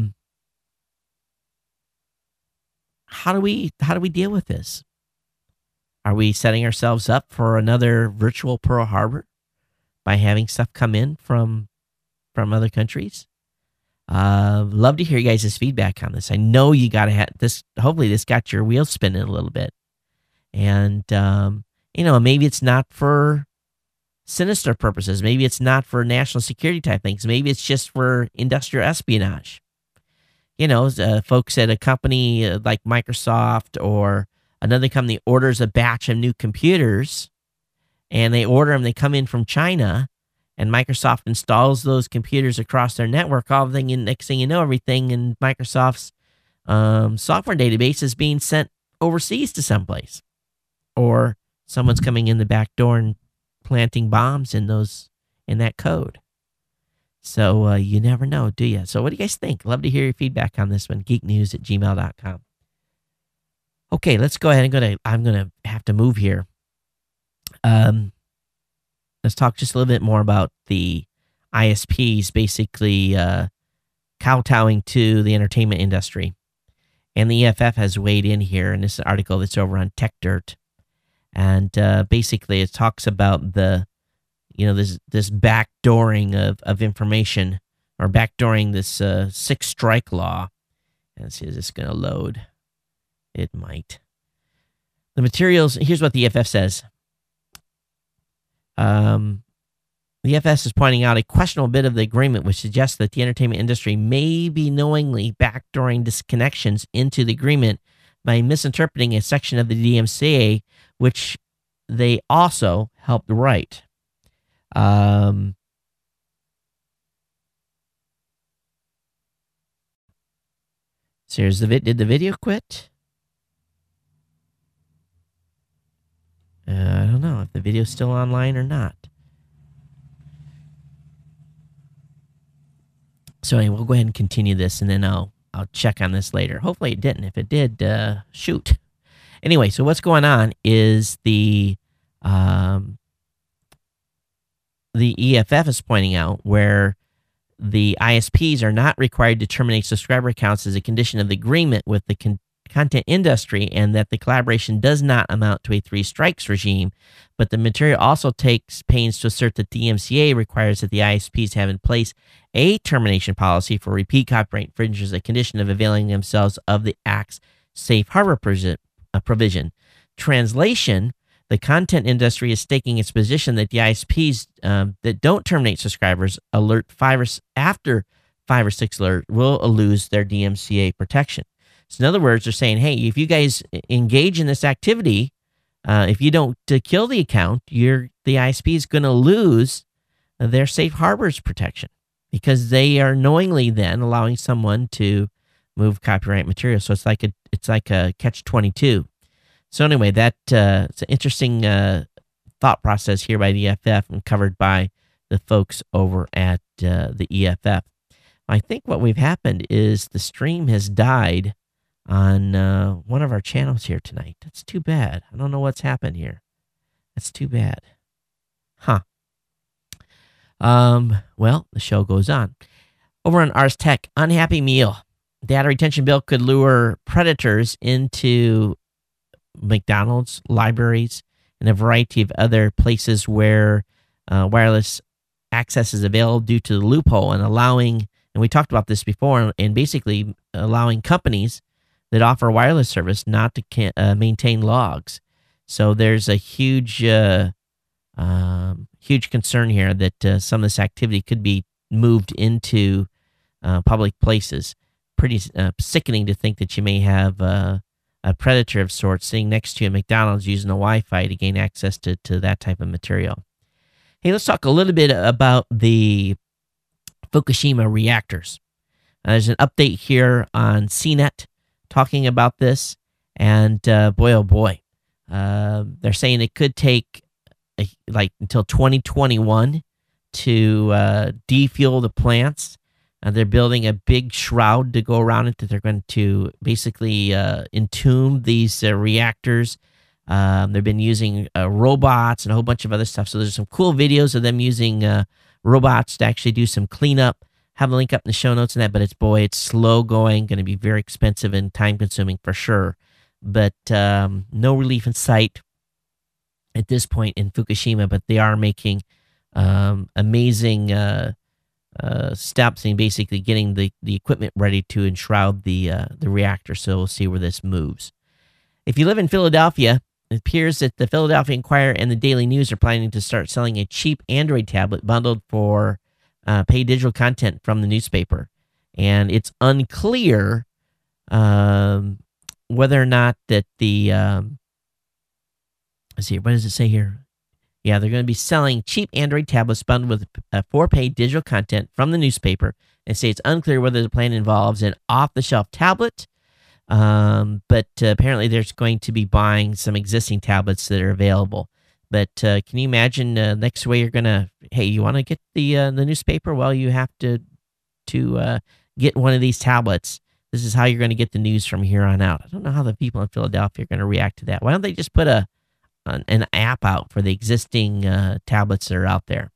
how do we deal with this? Are we setting ourselves up for another virtual Pearl Harbor by having stuff come in from other countries? Love to hear you guys' feedback on this. I know you got to have this. Hopefully this got your wheels spinning a little bit. And, maybe it's not for sinister purposes. Maybe it's not for national security type things. Maybe it's just for industrial espionage. Folks at a company like Microsoft or another company orders a batch of new computers, and they order them. They come in from China, and Microsoft installs those computers across their network. Next thing you know, everything in Microsoft's software database is being sent overseas to someplace, or someone's coming in the back door and planting bombs in that code. So you never know, do you? So what do you guys think? Love to hear your feedback on this one. geeknews@gmail.com. Okay, let's go ahead and I'm going to have to move here. Let's talk just a little bit more about the ISPs basically kowtowing to the entertainment industry. And the EFF has weighed in here, and this is an article that's over on TechDirt. And basically it talks about this backdooring of information, or backdooring this six strike law. Let's see, is this going to load? It might. The materials, here's what the EFF says. The EFS is pointing out a questionable bit of the agreement which suggests that the entertainment industry may be knowingly backdooring disconnections into the agreement by misinterpreting a section of the DMCA, which they also helped write. So here's the did the video quit? I don't know if the video's still online or not. So anyway, we'll go ahead and continue this, and then I'll check on this later. Hopefully it didn't. If it did, shoot. Anyway, so what's going on is the EFF is pointing out where the ISPs are not required to terminate subscriber accounts as a condition of the agreement with the content industry, and that the collaboration does not amount to a 3 strikes regime. But the material also takes pains to assert that the DMCA requires that the ISPs have in place a termination policy for repeat copyright infringements as a condition of availing themselves of the Act's safe harbor provision. Translation: the content industry is staking its position that the ISPs that don't terminate subscribers after 5 or 6 alert will lose their DMCA protection. So in other words, they're saying, hey, if you guys engage in this activity, if you don't kill the account, the ISP is going to lose their safe harbors protection, because they are knowingly then allowing someone to move copyright material. So it's like a catch-22. So anyway, it's an interesting thought process here by the EFF and covered by the folks over at the EFF. I think what we've happened is the stream has died on one of our channels here tonight. That's too bad. I don't know what's happened here. That's too bad. Huh. Well, the show goes on. Over on Ars Tech, unhappy meal. Data retention bill could lure predators into McDonald's, libraries, and a variety of other places where wireless access is available due to the loophole, and allowing, and we talked about this before, and basically allowing companies that offer wireless service not to maintain logs. So there's a huge concern here that some of this activity could be moved into public places. Pretty sickening to think that you may have a predator of sorts sitting next to you at McDonald's using a Wi-Fi to gain access to that type of material. Hey, let's talk a little bit about the Fukushima reactors. There's an update here on CNET talking about this, and boy, oh boy, they're saying it could take until 2021 to defuel the plants. They're building a big shroud to go around it that they're going to basically entomb these reactors. They've been using robots and a whole bunch of other stuff. So there's some cool videos of them using robots to actually do some cleanup. Have a link up in the show notes and that, but it's slow going, going to be very expensive and time consuming for sure. But no relief in sight at this point in Fukushima, but they are making amazing steps in basically getting the equipment ready to enshroud the reactor. So we'll see where this moves. If you live in Philadelphia, it appears that the Philadelphia Inquirer and the Daily News are planning to start selling a cheap Android tablet bundled for paid digital content from the newspaper. And it's unclear whether or not that the... let's see, what does it say here? Yeah, they're going to be selling cheap Android tablets bundled with for paid digital content from the newspaper, and say it's unclear whether the plan involves an off-the-shelf tablet, but apparently there's going to be buying some existing tablets that are available. But can you imagine next way you're going to, hey, you want to get the newspaper? Well, you have to get one of these tablets. This is how you're going to get the news from here on out. I don't know how the people in Philadelphia are going to react to that. Why don't they just put an app out for the existing tablets that are out there?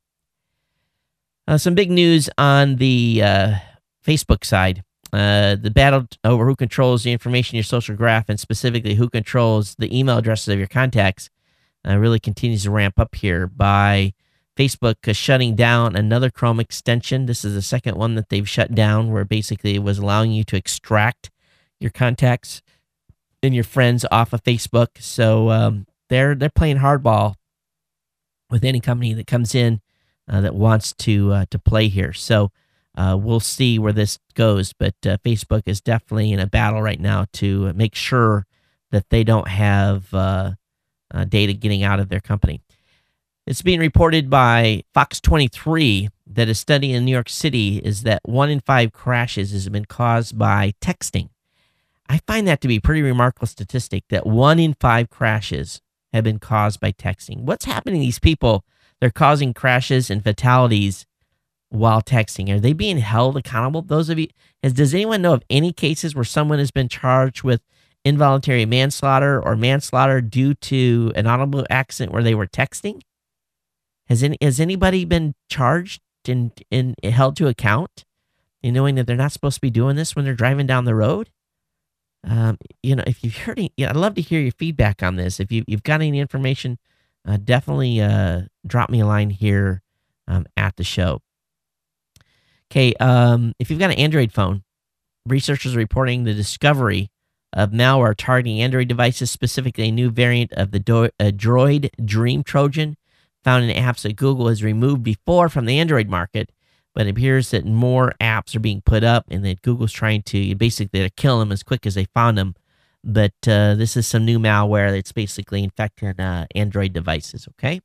Some big news on the Facebook side. The battle over who controls the information in your social graph, and specifically who controls the email addresses of your contacts, really continues to ramp up here by Facebook shutting down another Chrome extension. This is the second one that they've shut down, where basically it was allowing you to extract your contacts and your friends off of Facebook. So they're playing hardball with any company that comes in that wants to play here. So we'll see where this goes, but Facebook is definitely in a battle right now to make sure that they don't have data getting out of their company. It's being reported by Fox 23 that a study in New York City is that 1 in 5 crashes has been caused by texting. I find that to be a pretty remarkable statistic, that 1 in 5 crashes have been caused by texting. What's happening to these people? They're causing crashes and fatalities while texting. Are they being held accountable? Those of you, does anyone know of any cases where someone has been charged with involuntary manslaughter or manslaughter due to an automobile accident where they were texting? Has anybody been charged and held to account, knowing that they're not supposed to be doing this when they're driving down the road? If you've heard any, I'd love to hear your feedback on this. If you've got any information, definitely drop me a line here at the show. Okay, if you've got an Android phone, researchers are reporting the discovery of malware targeting Android devices, specifically a new variant of the Droid Dream Trojan found in apps that Google has removed before from the Android market. But it appears that more apps are being put up and that Google's trying to basically kill them as quick as they found them. But this is some new malware that's basically infecting Android devices, okay?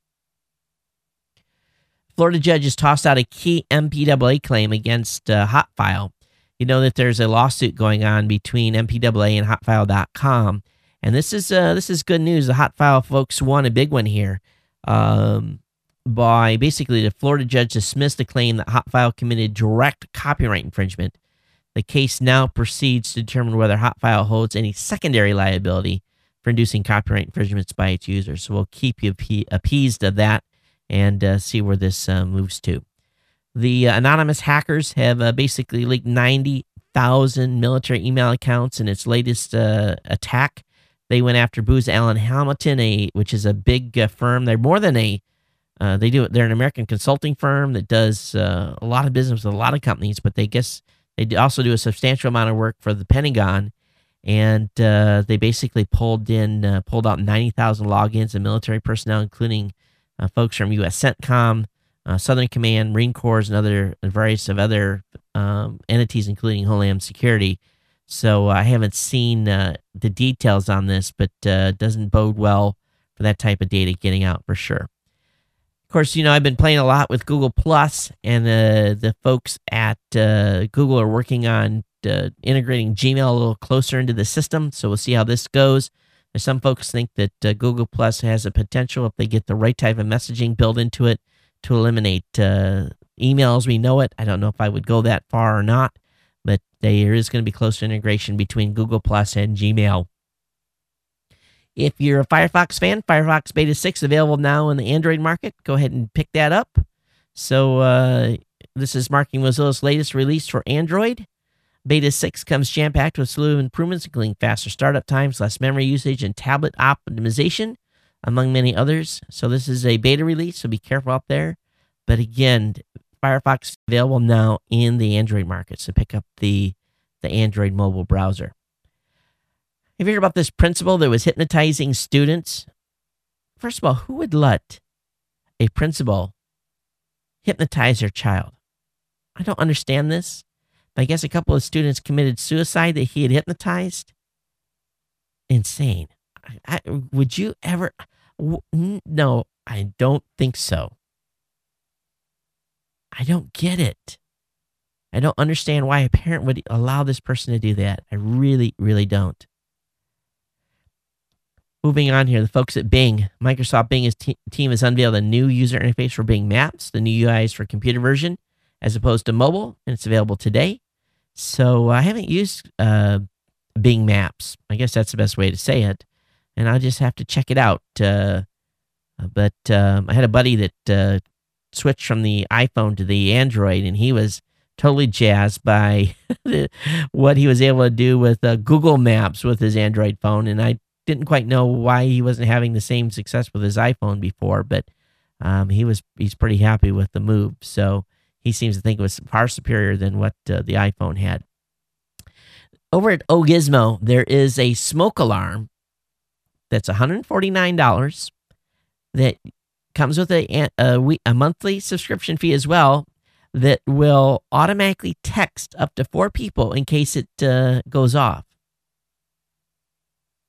Florida judges tossed out a key MPAA claim against Hotfile. You know that there's a lawsuit going on between MPAA and Hotfile.com. And this is good news. The Hotfile folks won a big one here. By basically the Florida judge dismissed the claim that Hotfile committed direct copyright infringement. The case now proceeds to determine whether Hotfile holds any secondary liability for inducing copyright infringements by its users. So we'll keep you appeased of that and see where this moves to. The anonymous hackers have basically leaked 90,000 military email accounts in its latest attack. They went after Booz Allen Hamilton, which is a big firm. They're more than they're an American consulting firm that does a lot of business with a lot of companies, but they also do a substantial amount of work for the Pentagon. And they basically pulled out 90,000 logins of military personnel, including folks from U.S. CENTCOM, Southern Command, Marine Corps, and various of other entities, including Homeland Security. So I haven't seen the details on this, but doesn't bode well for that type of data getting out for sure. Of course, I've been playing a lot with Google Plus, and the folks at Google are working on integrating Gmail a little closer into the system. So we'll see how this goes. Some folks think that Google Plus has a potential, if they get the right type of messaging built into it, to eliminate emails. We know it. I don't know if I would go that far or not, but there is going to be closer integration between Google Plus and Gmail. If you're a Firefox fan, Firefox Beta 6 available now in the Android market. Go ahead and pick that up. So this is marking Mozilla's latest release for Android. Beta 6 comes jam-packed with a slew of improvements, including faster startup times, less memory usage, and tablet optimization, among many others. So this is a beta release, so be careful out there. But again, Firefox is available now in the Android market, so pick up the Android mobile browser. Have you heard about this principal that was hypnotizing students? First of all, who would let a principal hypnotize their child? I don't understand this. But I guess a couple of students committed suicide that he had hypnotized. Insane. Would you ever? No, I don't think so. I don't get it. I don't understand why a parent would allow this person to do that. I really, really don't. Moving on here, the folks at Bing. Microsoft Bing's team has unveiled a new user interface for Bing Maps. The new UI is for computer version as opposed to mobile, and it's available today. So I haven't used Bing Maps. I guess that's the best way to say it. And I'll just have to check it out. But I had a buddy that switched from the iPhone to the Android, and he was totally jazzed by what he was able to do with Google Maps with his Android phone. And I didn't quite know why he wasn't having the same success with his iPhone before, but he's pretty happy with the move. So he seems to think it was far superior than what the iPhone had. Over at Ogizmo, there is a smoke alarm that's $149 that comes with a monthly subscription fee as well that will automatically text up to 4 people in case it goes off.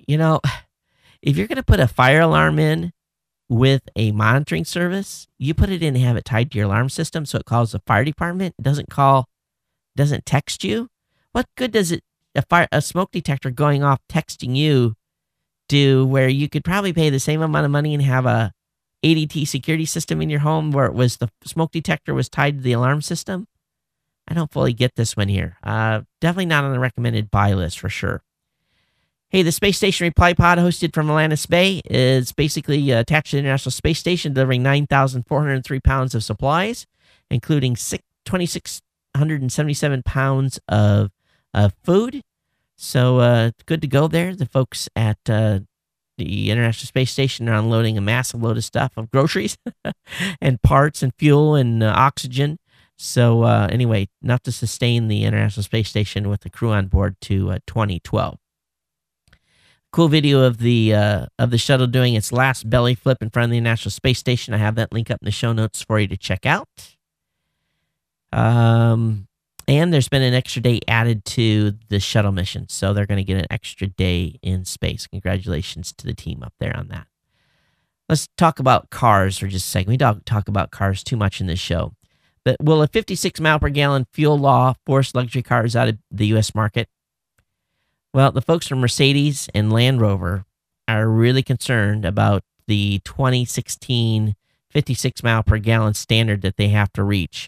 you know, if you're going to put a fire alarm in with a monitoring service, you put it in and have it tied to your alarm system so it calls the fire department. It doesn't text you. What good does a smoke detector going off texting you do, where you could probably pay the same amount of money and have a ADT security system in your home where it was the smoke detector was tied to the alarm system? I don't fully get this one here. Definitely not on the recommended buy list for sure. Hey, the Space Station Reply Pod, hosted from Atlantis Bay, is basically attached to the International Space Station, delivering 9,403 pounds of supplies, including 2,677 pounds of food. So good to go there. The folks at the International Space Station are unloading a massive load of stuff, of groceries and parts and fuel and oxygen. So anyway, enough to sustain the International Space Station with the crew on board to 2012. Cool video of the shuttle doing its last belly flip in front of the International Space Station. I have that link up in the show notes for you to check out. And there's been an extra day added to the shuttle mission, so they're going to get an extra day in space. Congratulations to the team up there on that. Let's talk about cars for just a second. We don't talk about cars too much in this show. But will a 56 mile per gallon fuel law force luxury cars out of the U.S. market? Well, the folks from Mercedes and Land Rover are really concerned about the 2016 56 mile per gallon standard that they have to reach.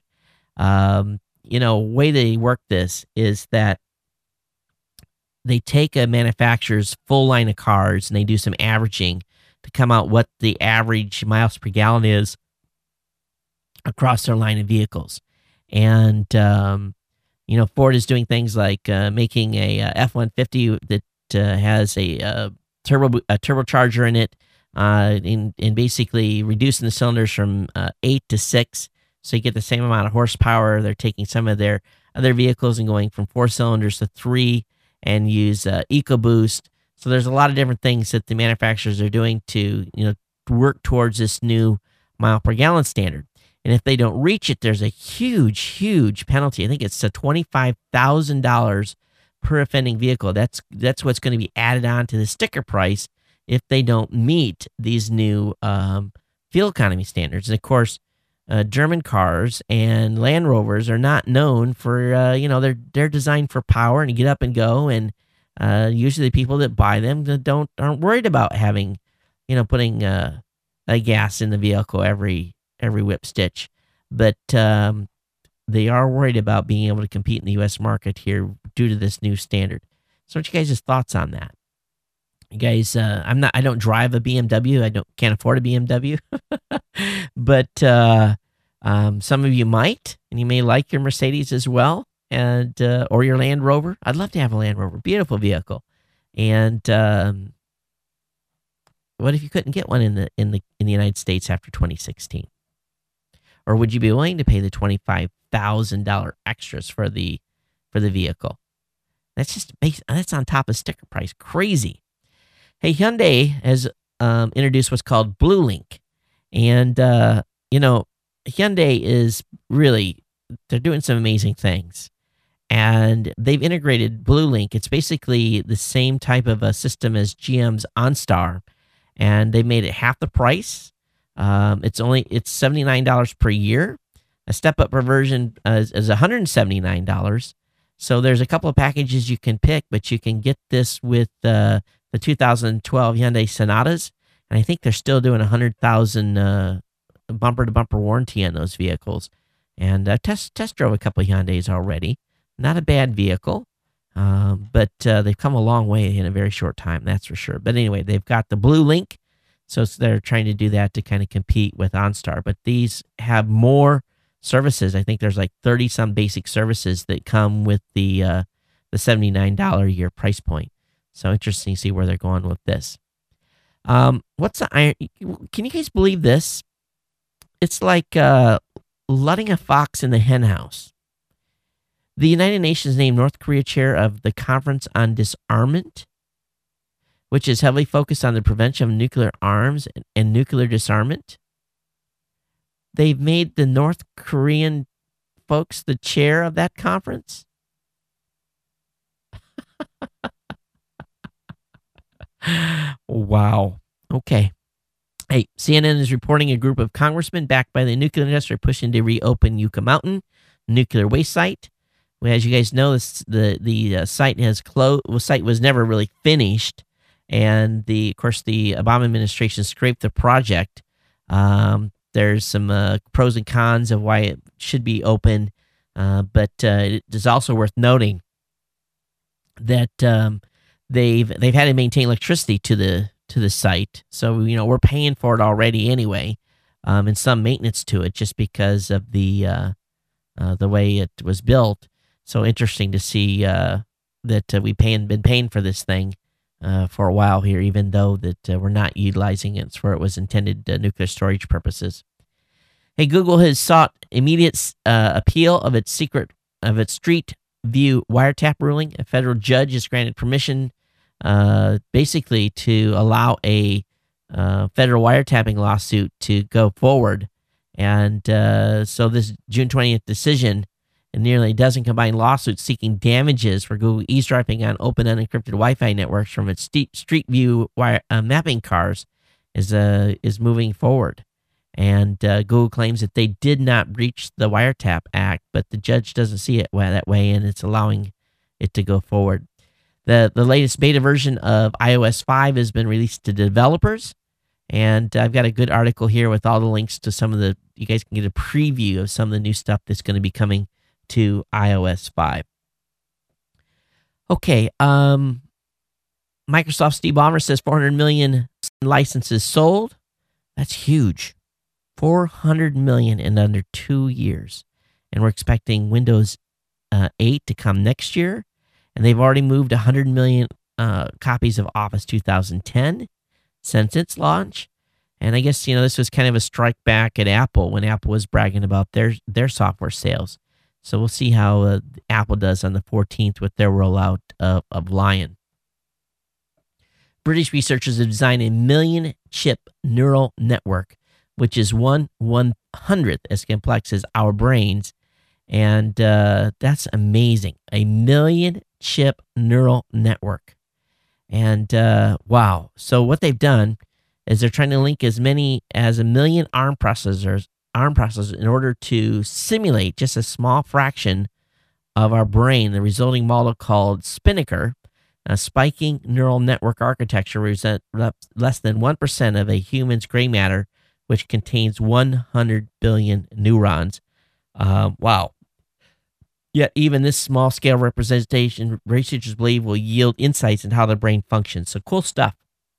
Way they work this is that they take a manufacturer's full line of cars and they do some averaging to come out what the average miles per gallon is across their line of vehicles. And, Ford is doing things like making a F-150 that has a turbocharger in it, and basically reducing the cylinders from 8 to 6, so you get the same amount of horsepower. They're taking some of their other vehicles and going from 4 cylinders to 3, and use EcoBoost. So there's a lot of different things that the manufacturers are doing to work towards this new mile per gallon standard. And if they don't reach it, there's a huge, huge penalty. I think it's $25,000 per offending vehicle. That's what's going to be added on to the sticker price if they don't meet these new fuel economy standards. And of course, German cars and Land Rovers are not known for they're designed for power and to get up and go. And usually the people that buy them aren't worried about having putting a gas in the vehicle every whip stitch, but they are worried about being able to compete in the U.S. market here due to this new standard. So, what you guys' thoughts on that? You guys, I don't drive a BMW. Can't afford a BMW, but some of you might, and you may like your Mercedes as well, and or your Land Rover. I'd love to have a Land Rover, beautiful vehicle, and what if you couldn't get one in the United States after 2016? Or would you be willing to pay the $25,000 extras for the vehicle? That's on top of sticker price. Crazy. Hey, Hyundai has introduced what's called Blue Link, and Hyundai is really, they're doing some amazing things, and they've integrated Blue Link. It's basically the same type of a system as GM's OnStar, and they made it half the price. It's $79 per year. A step-up version is $179. So there's a couple of packages you can pick, but you can get this with the 2012 Hyundai Sonatas, and I think they're still doing 100,000 bumper-to-bumper warranty on those vehicles. And I test drove a couple of Hyundais already. Not a bad vehicle, but they've come a long way in a very short time, that's for sure. But anyway, they've got the Blue Link. So they're trying to do that to kind of compete with OnStar. But these have more services. I think there's like 30-some basic services that come with the $79 a year price point. So interesting to see where they're going with this. What's the iron? Can you guys believe this? It's like letting a fox in the hen house. The United Nations named North Korea chair of the Conference on Disarmament, which is heavily focused on the prevention of nuclear arms and nuclear disarmament. They've made the North Korean folks the chair of that conference. Wow. Okay. Hey, CNN is reporting a group of congressmen backed by the nuclear industry are pushing to reopen Yucca Mountain nuclear waste site. Well, as you guys know, the site has closed. The site was never really finished, and of course the Obama administration scraped the project. There's some pros and cons of why it should be open, but it is also worth noting that they've had to maintain electricity to the site. So we're paying for it already anyway, and some maintenance to it just because of the way it was built. So interesting to see that we've been paying for this thing for a while here, even though that we're not utilizing it for it was intended nuclear storage purposes. Hey, Google has sought immediate appeal of its Street View wiretap ruling. A federal judge has granted permission, basically to allow a federal wiretapping lawsuit to go forward, and so this June 20th decision. And nearly a dozen combined lawsuits seeking damages for Google eavesdropping on open unencrypted Wi-Fi networks from its Street View mapping cars is moving forward. And Google claims that they did not breach the Wiretap Act, but the judge doesn't see it that way, and it's allowing it to go forward. The latest beta version of iOS 5 has been released to developers, and I've got a good article here with all the links to you guys can get a preview of some of the new stuff that's going to be coming to iOS 5. Okay, Microsoft Steve Ballmer says 400 million licenses sold. That's huge. 400 million in under 2 years. And we're expecting Windows 8 to come next year. And they've already moved 100 million copies of Office 2010 since its launch. And I guess, this was kind of a strike back at Apple when Apple was bragging about their software sales. So we'll see how Apple does on the 14th with their rollout of Lion. British researchers have designed a 1,000,000-chip neural network, which is 1/100th as complex as our brains. And that's amazing. A 1,000,000-chip neural network. And wow. So what they've done is they're trying to link as many as 1 million ARM processors in order to simulate just a small fraction of our brain. The resulting model, called Spinnaker, a spiking neural network architecture, represents less than 1% of a human's gray matter, which contains 100 billion neurons. Wow. Yet even this small-scale representation, researchers believe, will yield insights into how the brain functions. So cool stuff.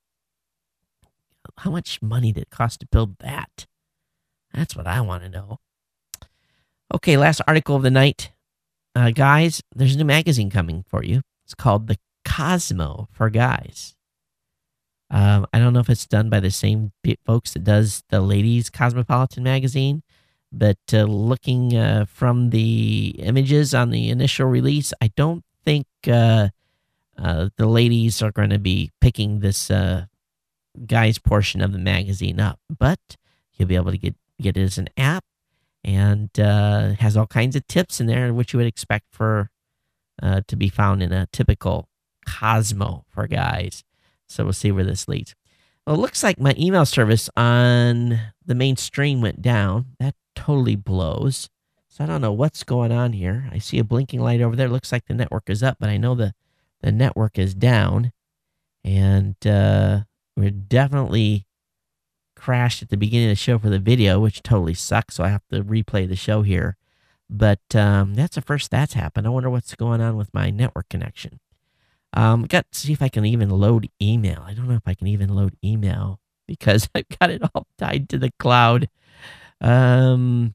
How much money did it cost to build that? That's what I want to know. Okay, last article of the night. Guys, there's a new magazine coming for you. It's called The Cosmo for Guys. I don't know if it's done by the same folks that does the ladies' Cosmopolitan magazine, but looking from the images on the initial release, I don't think the ladies are going to be picking this guys portion of the magazine up, but you'll be able to get it as an app, and has all kinds of tips in there, which you would expect for to be found in a typical Cosmo for Guys. So we'll see where this leads. Well, it looks like my email service on the main stream went down. That totally blows. So I don't know what's going on here. I see a blinking light over there. It looks like the network is up, but I know the network is down. And we're definitely crashed at the beginning of the show for the video, which totally sucks, so I have to replay the show here. But that's the first that's happened. I wonder what's going on with my network connection. Got to see if I can even load email. I don't know if I can even load email because I've got it all tied to the cloud. No,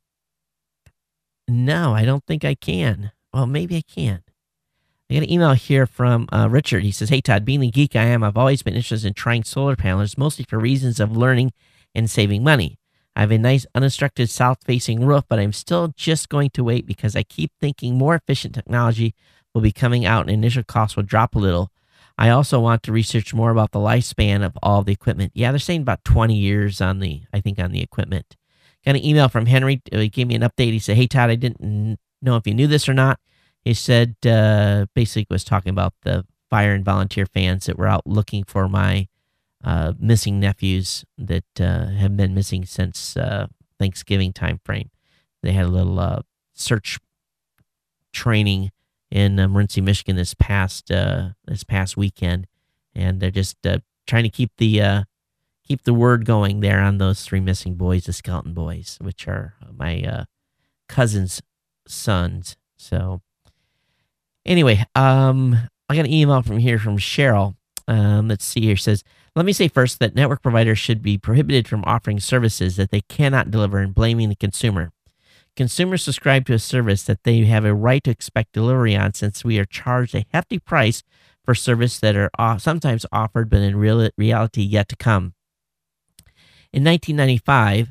I don't think I can. Well, maybe I can. I got an email here from Richard. He says, "Hey, Todd, being the geek I am, I've always been interested in trying solar panels, mostly for reasons of learning and saving money. I have a nice unobstructed south-facing roof, but I'm still just going to wait because I keep thinking more efficient technology will be coming out and initial costs will drop a little. I also want to research more about the lifespan of all the equipment." Yeah, they're saying about 20 years on the equipment. Got an email from Henry. He gave me an update. He said, "Hey, Todd, I didn't know if you knew this or not." He said, basically was talking about the fire and volunteer fans that were out looking for my missing nephews that have been missing since Thanksgiving time frame. They had a little search training in Morenci, Michigan this past weekend, and they're just trying to keep the word going there on those 3 missing boys, the Skelton boys, which are my cousin's sons. So anyway, I got an email from Cheryl. Let's see here. It says, let me say first that network providers should be prohibited from offering services that they cannot deliver and blaming the consumer. Consumers subscribe to a service that they have a right to expect delivery on, since we are charged a hefty price for service that are sometimes offered but in reality yet to come. In 1995,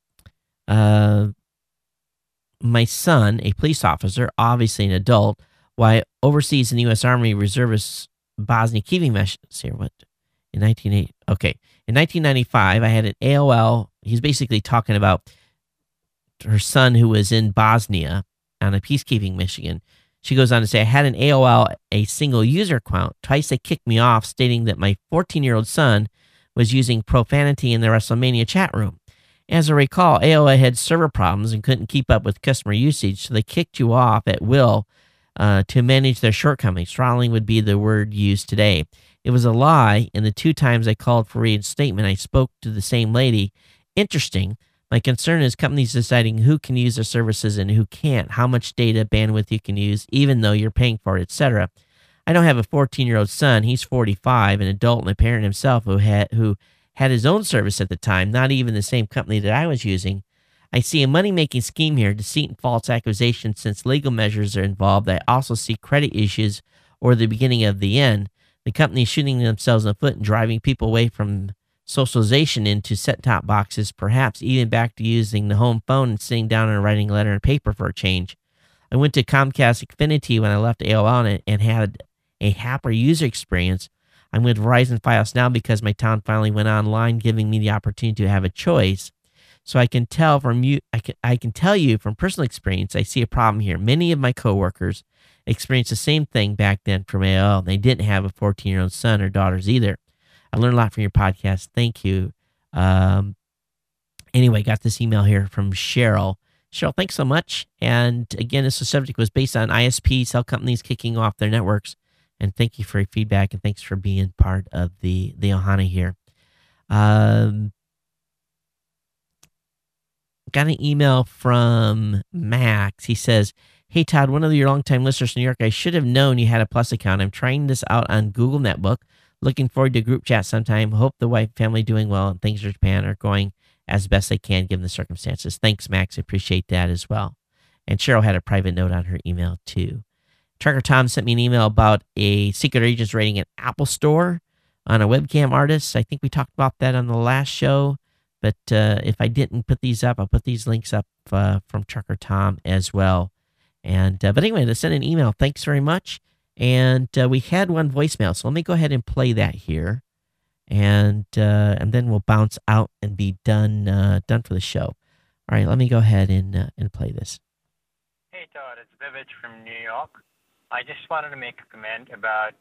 my son, a police officer, obviously an adult, while overseas in the U.S. Army Reservists Bosnia Kiving missions here. What? In 1980? Okay. In 1995, I had an AOL. He's basically talking about her son who was in Bosnia on a peacekeeping mission. She goes on to say, I had an AOL, a single user account. Twice they kicked me off, stating that my 14-year-old son was using profanity in the WrestleMania chat room. As I recall, AOL had server problems and couldn't keep up with customer usage, so they kicked you off at will to manage their shortcomings. Throttling would be the word used today. It was a lie, and the 2 times I called for reinstatement, I spoke to the same lady. Interesting. My concern is companies deciding who can use their services and who can't, how much data bandwidth you can use, even though you're paying for it, etc. I don't have a 14-year-old son. He's 45, an adult and a parent himself who had his own service at the time, not even the same company that I was using. I see a money-making scheme here, deceit and false accusations. Since legal measures are involved, I also see credit issues or the beginning of the end. The company shooting themselves in the foot and driving people away from socialization into set-top boxes, perhaps even back to using the home phone and sitting down and writing a letter and paper for a change. I went to Comcast Xfinity when I left AOL and had a happier user experience. I'm with Verizon Fios now because my town finally went online, giving me the opportunity to have a choice. So I can tell you from personal experience, I see a problem here. Many of my coworkers experienced the same thing back then from AOL. They didn't have a 14-year-old son or daughters either. I learned a lot from your podcast. Thank you. Anyway, got this email here from Cheryl. Cheryl, thanks so much. And again, this subject was based on ISP, cell companies kicking off their networks. And thank you for your feedback, and thanks for being part of the Ohana here. Got an email from Max. He says, hey, Todd, one of your longtime listeners from New York, I should have known you had a Plus account. I'm trying this out on Google Netbook. Looking forward to group chat sometime. Hope the wife family doing well and things in Japan are going as best they can given the circumstances. Thanks, Max. I appreciate that as well. And Cheryl had a private note on her email, too. Trucker Tom sent me an email about a secret agents raiding an Apple store on a webcam artist. I think we talked about that on the last show. But if I didn't put these up, I'll put these links up from Trucker Tom as well. And but anyway, to send an email. Thanks very much. And we had one voicemail, so let me go ahead and play that here, and then we'll bounce out and be done for the show. All right, let me go ahead and play this. Hey Todd, it's Vivek from New York. I just wanted to make a comment about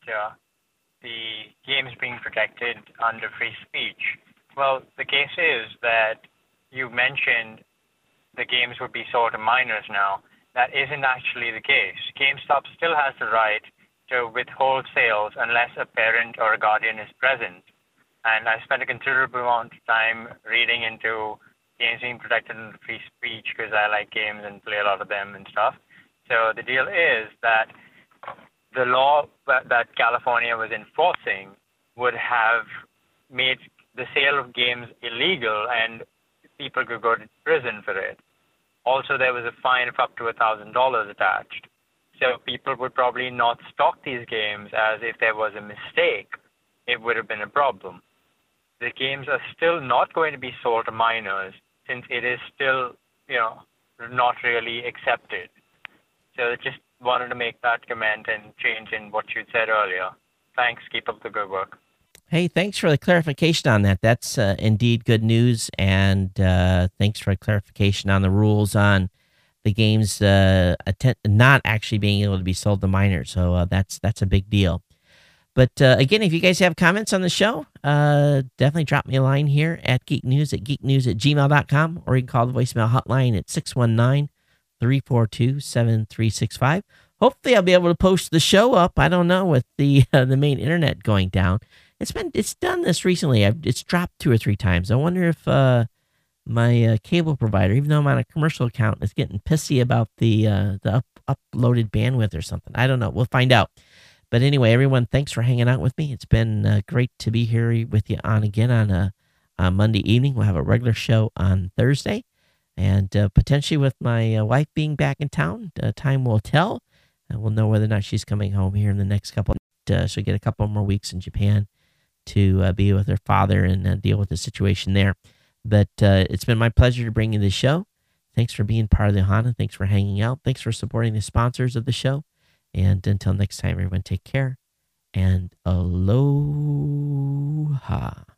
the games being protected under free speech. Well, the case is that you mentioned the games would be sold to minors now. That isn't actually the case. GameStop still has the right to withhold sales unless a parent or a guardian is present. And I spent a considerable amount of time reading into games being protected under free speech because I like games and play a lot of them and stuff. So the deal is that the law that California was enforcing would have made the sale of games illegal and people could go to prison for it. Also, there was a fine of up to $1,000 attached. So people would probably not stock these games, as if there was a mistake, it would have been a problem. The games are still not going to be sold to minors since it is still, not really accepted. So I just wanted to make that comment and change in what you said earlier. Thanks. Keep up the good work. Hey, thanks for the clarification on that. That's indeed good news, and thanks for a clarification on the rules on the games not actually being able to be sold to minors. So that's a big deal. But again, if you guys have comments on the show, definitely drop me a line here at geeknews@gmail.com, or you can call the voicemail hotline at 619-342-7365. Hopefully I'll be able to post the show up. I don't know, with the main internet going down. It's done this recently. It's dropped 2 or 3 times. I wonder if my cable provider, even though I'm on a commercial account, is getting pissy about the uploaded bandwidth or something. I don't know. We'll find out. But anyway, everyone, thanks for hanging out with me. It's been great to be here with you on a Monday evening. We'll have a regular show on Thursday, and potentially with my wife being back in town, time will tell. We'll know whether or not she's coming home here in the next couple. She'll get a couple more weeks in Japan to be with her father and deal with the situation there. But it's been my pleasure to bring you the show. Thanks for being part of the Ohana. Thanks for hanging out. Thanks for supporting the sponsors of the show. And until next time, everyone, take care and aloha.